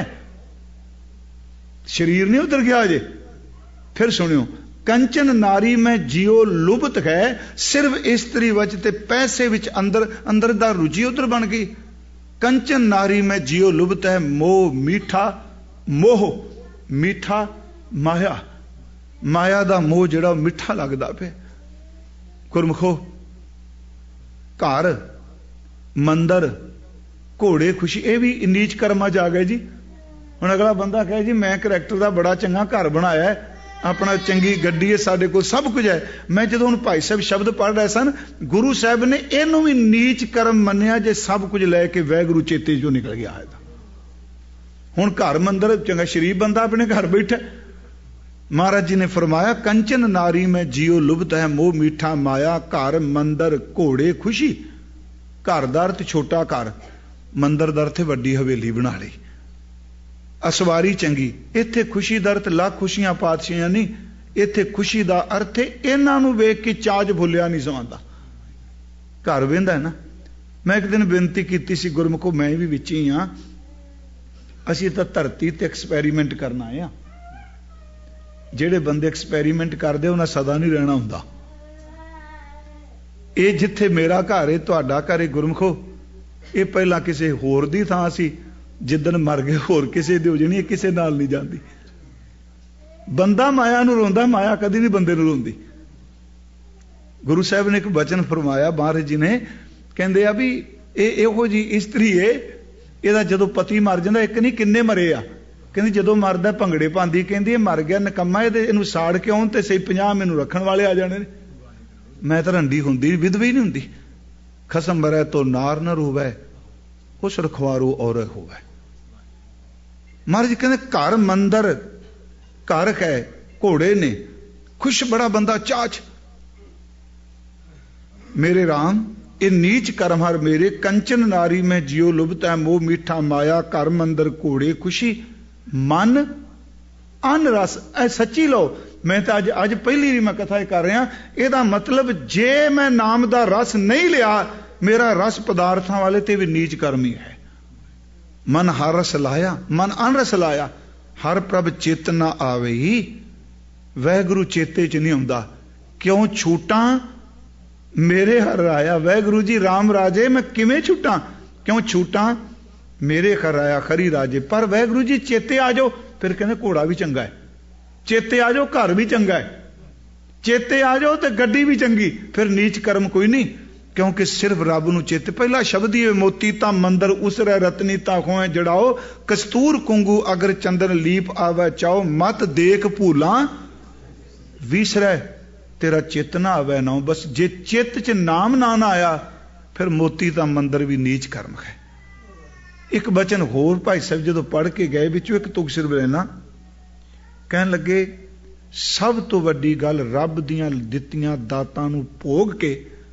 शरीर नहीं उतर गया अजे। फिर सुनियो, कंचन नारी में जियो लुब्ध है। सिर्फ इस्त्री वच ते पैसे विच अंदर अंदर दा रुचि उधर बन गई। कंचन नारी में जियो लुब्ध है। मोह मीठा, मोह मीठा माया, माया दा मोह जिहड़ा मीठा लगदा पे। गुरमुखो घर मंदिर घोड़े खुशी ये भी नीच कर्मा च आ गए जी। हुण अगला बंदा कहे जी मैं करैक्टर का बड़ा चंगा घर बनाया है, अपना चंगी गड्डी है, साडे कोल सब कुछ है। मैं जो भाई साहब शब्द पढ़ रहे सन, गुरु साहब ने इनू भी नीच कर्म मन्निया जे सब कुछ लैके वाहिगुरू चेते चों निकल गया है। हुण घर मंदिर चंगा शरीफ बंदा अपने घर बैठा। महाराज जी ने फरमाया कंचन नारी में जियो लुब्ध है, मोह मीठा माया, घर मंदिर घोड़े खुशी। घर दा अर्थ छोटा घर, मंदिर दा अर्थ वड्डी हवेली बना ली, असवारी चंगी। इत्थे खुशी दा अर्थ लाख खुशियां पातशाहियां नहीं, इत्थे खुशी दा अर्थ इन्हां नूं वेख के चाज भुलिया नहीं समांदा। घर वेंदा है ना। मैं एक दिन बेनती कीती सी गुरमुखो, मैं भी विच ही हां, असीं तां धरती ते एक्सपैरीमेंट करन आए हां। ਜਿਹੜੇ ਬੰਦੇ ਐਕਸਪੈਰੀਮੈਂਟ ਕਰਦੇ ਉਹਨਾਂ ਸਦਾ ਨਹੀਂ ਰਹਿਣਾ ਹੁੰਦਾ। ਇਹ ਜਿੱਥੇ ਮੇਰਾ ਘਰ ਹੈ, ਤੁਹਾਡਾ ਘਰ ਹੈ ਗੁਰਮਖੋ, ਇਹ ਪਹਿਲਾਂ ਕਿਸੇ ਹੋਰ ਦੀ ਥਾਂ ਸੀ। ਜਿੱਦਣ ਮਰ ਗਏ ਹੋਰ ਕਿਸੇ ਦੀ ਹੋ ਜਾਣੀ, ਕਿਸੇ ਨਾਲ ਨਹੀਂ ਜਾਂਦੀ। ਬੰਦਾ ਮਾਇਆ ਨੂੰ ਰੋਂਦਾ, ਮਾਇਆ ਕਦੀ ਨਹੀਂ ਬੰਦੇ ਨੂੰ ਰੋਂਦੀ। ਗੁਰੂ ਸਾਹਿਬ ਨੇ ਇੱਕ ਬਚਨ ਫਰਮਾਇਆ ਮਹਾਰਾਜ ਜੀ ਨੇ, ਕਹਿੰਦੇ ਆ ਵੀ ਇਹ ਇਹੋ ਜੀ ਇਸਤਰੀ ਹੈ, ਇਹਦਾ ਜਦੋਂ ਪਤੀ ਮਰ ਜਾਂਦਾ, ਇੱਕ ਨਹੀਂ ਕਿੰਨੇ ਮਰੇ ਆ। ਕਹਿੰਦੀ ਜਦੋਂ ਮਰਦਾ ਭੰਗੜੇ ਪਾਉਂਦੀ, ਕਹਿੰਦੀ ਇਹ ਮਰ ਗਿਆ ਨਕੰਮਾ, ਇਹਦੇ ਇਹਨੂੰ ਸਾੜ ਕੇ ਆਉਣ ਤੇ ਸਹੀ ਪੰਜਾਹ ਮੈਨੂੰ ਰੱਖਣ ਵਾਲੇ ਆ ਜਾਣੇ ਨੇ। ਮੈਂ ਤਾਂ ਰੰਡੀ ਹੁੰਦੀ, ਵਿਧਵੀ ਨਹੀਂ ਹੁੰਦੀ। ਖਸਮ ਮਰੈ ਤੋ ਨਾਰ ਨ ਰੋਵੈ, ਉਸ ਰਖਵਾਰੂ ਔਰ ਹੋਵੈ। ਮਹਾਰਾਜ ਕਹਿੰਦੇ ਘਰ ਮੰਦਰ ਘਰ ਹੈ, ਘੋੜੇ ਨੇ, खुश बड़ा बंदा चाच। मेरे राम ये नीच कर्म हर मेरे, कंचन नारी में जियो लुभता मोह मीठा माया, घर मंदिर घोड़े खुशी मन अन रस। ऐ सच्ची लो, मैं तो अज अज पहली भी मैं कथा कर रहा। ਇਹਦਾ मतलब जे मैं नाम का रस नहीं लिया, मेरा रस पदार्थों वाले ते भी नीच कर्म ही है। मन हर रस लाया, मन अन रस लाया, हर प्रभ चेत ना आवे ही, वाहिगुरु चेते च नहीं आउंदा। क्यों छूटा मेरे हर आया, वाहिगुरु जी राम राजे मैं किवें छूटा, क्यों छूटा मेरे घर आया खरी राजे। पर वाहिगुरु जी चेते आ जाओ, फिर कहते घोड़ा भी चंगा है, चेते आ जाओ घर भी चंगा है, चेते आ जाओ तो गड्डी भी चंगी, फिर नीच कर्म कोई नहीं। क्योंकि सिर्फ रब नूं चेते। पहला शब्द ही मोती ता मंदिर उसरै रतनी ता खोए जड़ाओ, कस्तूर कुंगू अगर चंदन लीप आवे चाओ, मत देख भूला विसरै तेरा चेतना आवे ना। बस जे चित च नाम ना ना आया, फिर मोती ता मंदिर भी नीच कर्म है। एक बचन होर भाई साहब जो पढ़ के गए, विचों एक तुक सिर लेना, कहन लगे सब तो वड्डी गल रब दियां दित्तियां दातां नूं भोग के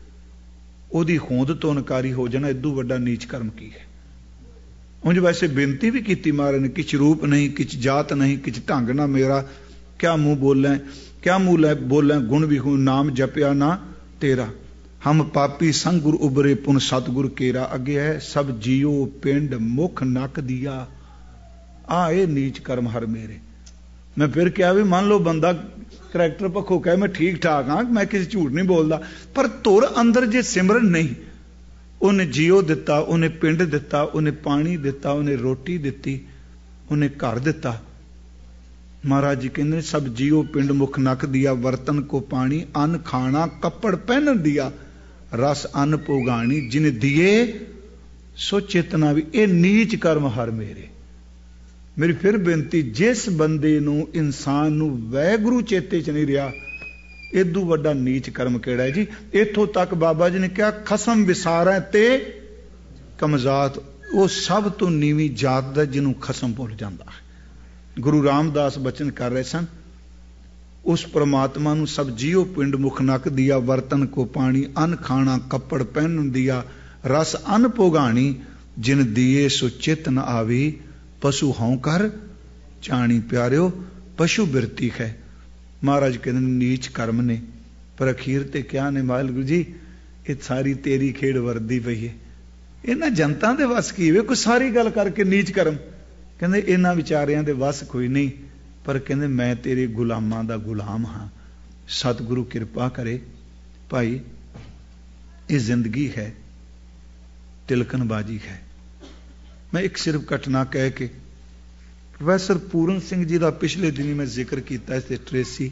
ओदी होंद तो इनकारी हो जाना, इदू वड्डा नीच कर्म की है। उंज वैसे बेनती भी की महाराज ने, किछ रूप नहीं किछ जात नहीं किछ ढंग ना मेरा, क्या मुंह बोलें क्या मुंह बोलें गुण भी हूं, नाम जपया ना तेरा, हम पापी संग गुर उबरे पुन सतगुर केरा। अगे है सब जियो पिंड मुख नक दिया, आ ये नीच कर्म हर मेरे। मैं फिर क्या भी मान लो बंदा करैक्टर पखों कहे मैं ठीक ठाक हाँ, मैं किसी झूठ नहीं बोलता, पर तुर अंदर जे सिमरन नहीं, उन्हें जियो दिता, उन्हें पिंड दिता, उन्हें पानी दिता, उन्हें रोटी दिती, उन्हें घर दिता। महाराज जी कहते सब जियो पिंड मुख नक दिया, बर्तन को पानी अन्न खाना कपड़ पहन दिया। रस अन्न भोगाणी जिन दिए सो चेतना भी। ये नीच कर्म हर मेरे। मेरी फिर बेनती, जिस बंदे नू इंसान नू वैगुरु चेते च नहीं रहा, इदू वड्डा नीच कर्म केड़ा है जी। इथों तक बाबा जी ने कहा खसम विसारै ते कमजात, वो सब तो नीवी जात दा जिन्हों खसम भुल जाता है। गुरु रामदास बचन कर रहे सन, उस परमात्मा नू सब जियो पिंड मुख नक दिया, बर्तन को पानी अन्न खाना कपड़ पहन दिया, रस अन्न भोगाणी जिन दिए सो चित न आवी, पशु हों कर चाणी प्यारियो पशु बिरती है। महाराज कहते नीच कर्म ने, पर अखीर ते क्या ने वाहिगुरू जी, ये सारी तेरी खेड़ वर्दी पई है। इन्हां जनता दे वस की वे कोई सारी गल करके नीच कर्म। कहंदे इन्हां विचारियां दे वस कोई नहीं, पर कहंदे मैं तेरे गुलामां दा गुलाम हाँ। सतगुरु कृपा करे भाई, ये जिंदगी है, तिलकनबाजी है। मैं एक सिर्फ घटना कह के, प्रोफैसर पूरन सिंह जी का पिछले दिन मैं जिक्र किया इस ट्रेसी,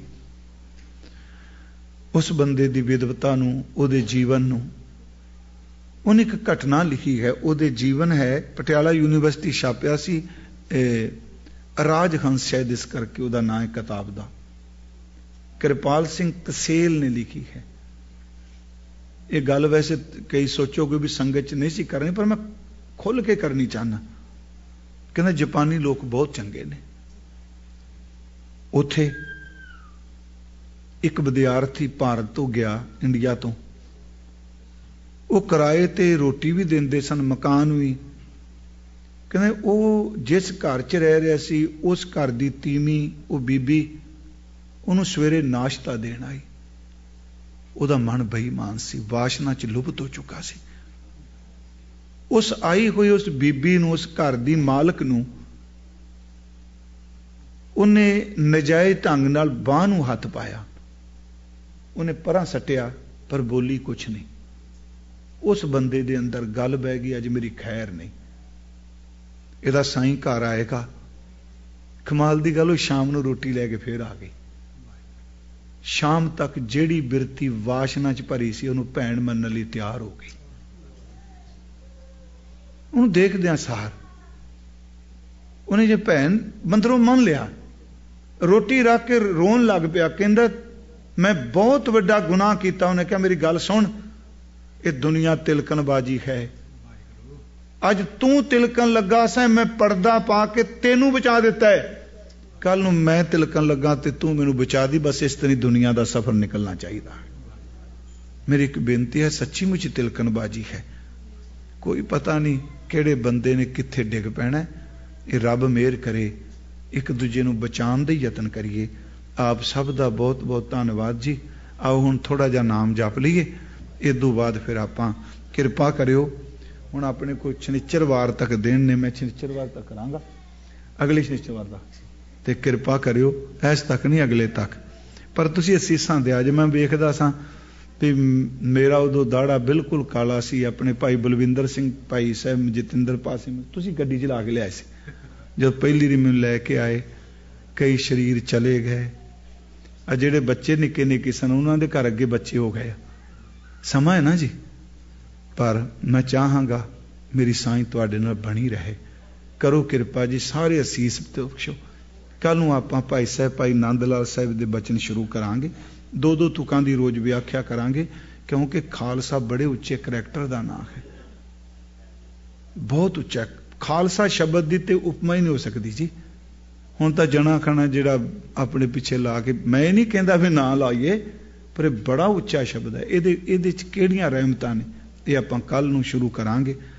उस बंदे की विधवता नूं, उहदे जीवन नूं उन्हें एक घटना लिखी है। उहदे जीवन है, पटियाला यूनीवर्सिटी छापिया सी, राजहंस शायद इस करके उहदा नाम है किताब दा, कृपाल सिंह तसेल ने लिखी है। ये गल वैसे कई सोचोगे भी संगत च नहीं सी करनी, पर मैं खुल के करनी चाहना। कहते जापानी लोग बहुत चंगे ने। उथे एक विद्यार्थी भारत तो गया, इंडिया तो, वो किराए ते रोटी भी देंदे सन, मकान भी। कहते वो जिस घर च रह रहा सी, उस घर की तीमी वो बीबी उन्होंने सवेरे नाश्ता देना आई। उहदा मन बेईमान सी, वासना च लुप्त हो चुका सी। उस आई हुई उस बीबी नूं, उस घर दी मालक नूं उन्हें नजायज ढंग नाल बांह नूं हथ पाया, उन्हें परां सटिया, पर बोली कुछ नहीं। उस बंदे दे अंदर गल बह गई, अज मेरी खैर नहीं, इहदा साईं घर आएगा। कमाल दी गल, शाम नूं रोटी लैके फिर आ गई। शाम तक जिहड़ी बिरती वासना च भरी सी, उहनूं भैण मनण लई तैयार हो गई। उन्होंने देखद्या सार उन्हें जे भैन मंदरों मन लिया, रोटी रख के रोन लग पिया। कहंदा मैं बहुत वड्डा गुनाह किया। उन्हें कहा मेरी गल सुन, ये दुनिया तिलकनबाजी है। अज तू तिलकन लगा सा, मैं पर्दा पा के तेनू बचा दिता है, कल नूं मैं तिलकन लगा तो तू मैनू बचा दी। बस इस तरह दुनिया का सफर निकलना चाहिए। मेरी एक बेनती है, सच्ची मुची तिलकनबाजी है। कोई पता नहीं किहड़े बंदे ने कित्थे डिग पैना। ये रब मेहर करे, एक दूजे नूं बचाउण दे यतन करिए। आप सब का बहुत बहुत धन्नवाद जी। आओ हुण थोड़ा जिहा नाम जप लईए, इदों बाद फिर आपां किरपा करियो। हुण अपने कोई शनिचरवार तक दिन ने, मैं शनिचरवार तक करांगा, अगले शनिचरवार दा, ते किरपा करियो। इस तक नहीं, अगले तक। पर तुसीं असीसां दिया जे। मैं वेखदा सां भी मेरा उदों दाड़ा बिल्कुल काला सी। अपने भाई बलविंदर सिंह, भाई साहब जतिंदर पासे तुसीं गड्डी च ला के लिआए सी, जब पहली री मैनूं लैके आए। कई शरीर चले गए, आ जिहड़े बच्चे निक्के निक्के सन उन्हां दे घर अगे बच्चे हो गए। समा है ना जी। पर मैं चाहांगा मेरी साईं तुहाडे नाल बनी रहे। करो किरपा जी, सारे असीस बख्शो। कल नूं आपां भाई साहब भाई नंद लाल साहब दे बचन शुरू करांगे। दो दो तुकां दी रोज व्याख्या करांगे, क्योंकि खालसा बड़े उच्चे करैक्टर का नाम है, बहुत उच्चा। खालसा शब्द की तो उपमा ही नहीं हो सकती जी। हुण तां जना खना जिहड़ा अपने पिछे ला के, मैं नहीं कहता भी ना लाइए, पर बड़ा उच्चा शब्द है। इहदे इहदे च किहड़ियां रहमतां ने, ये आपां कल नूं शुरू करांगे।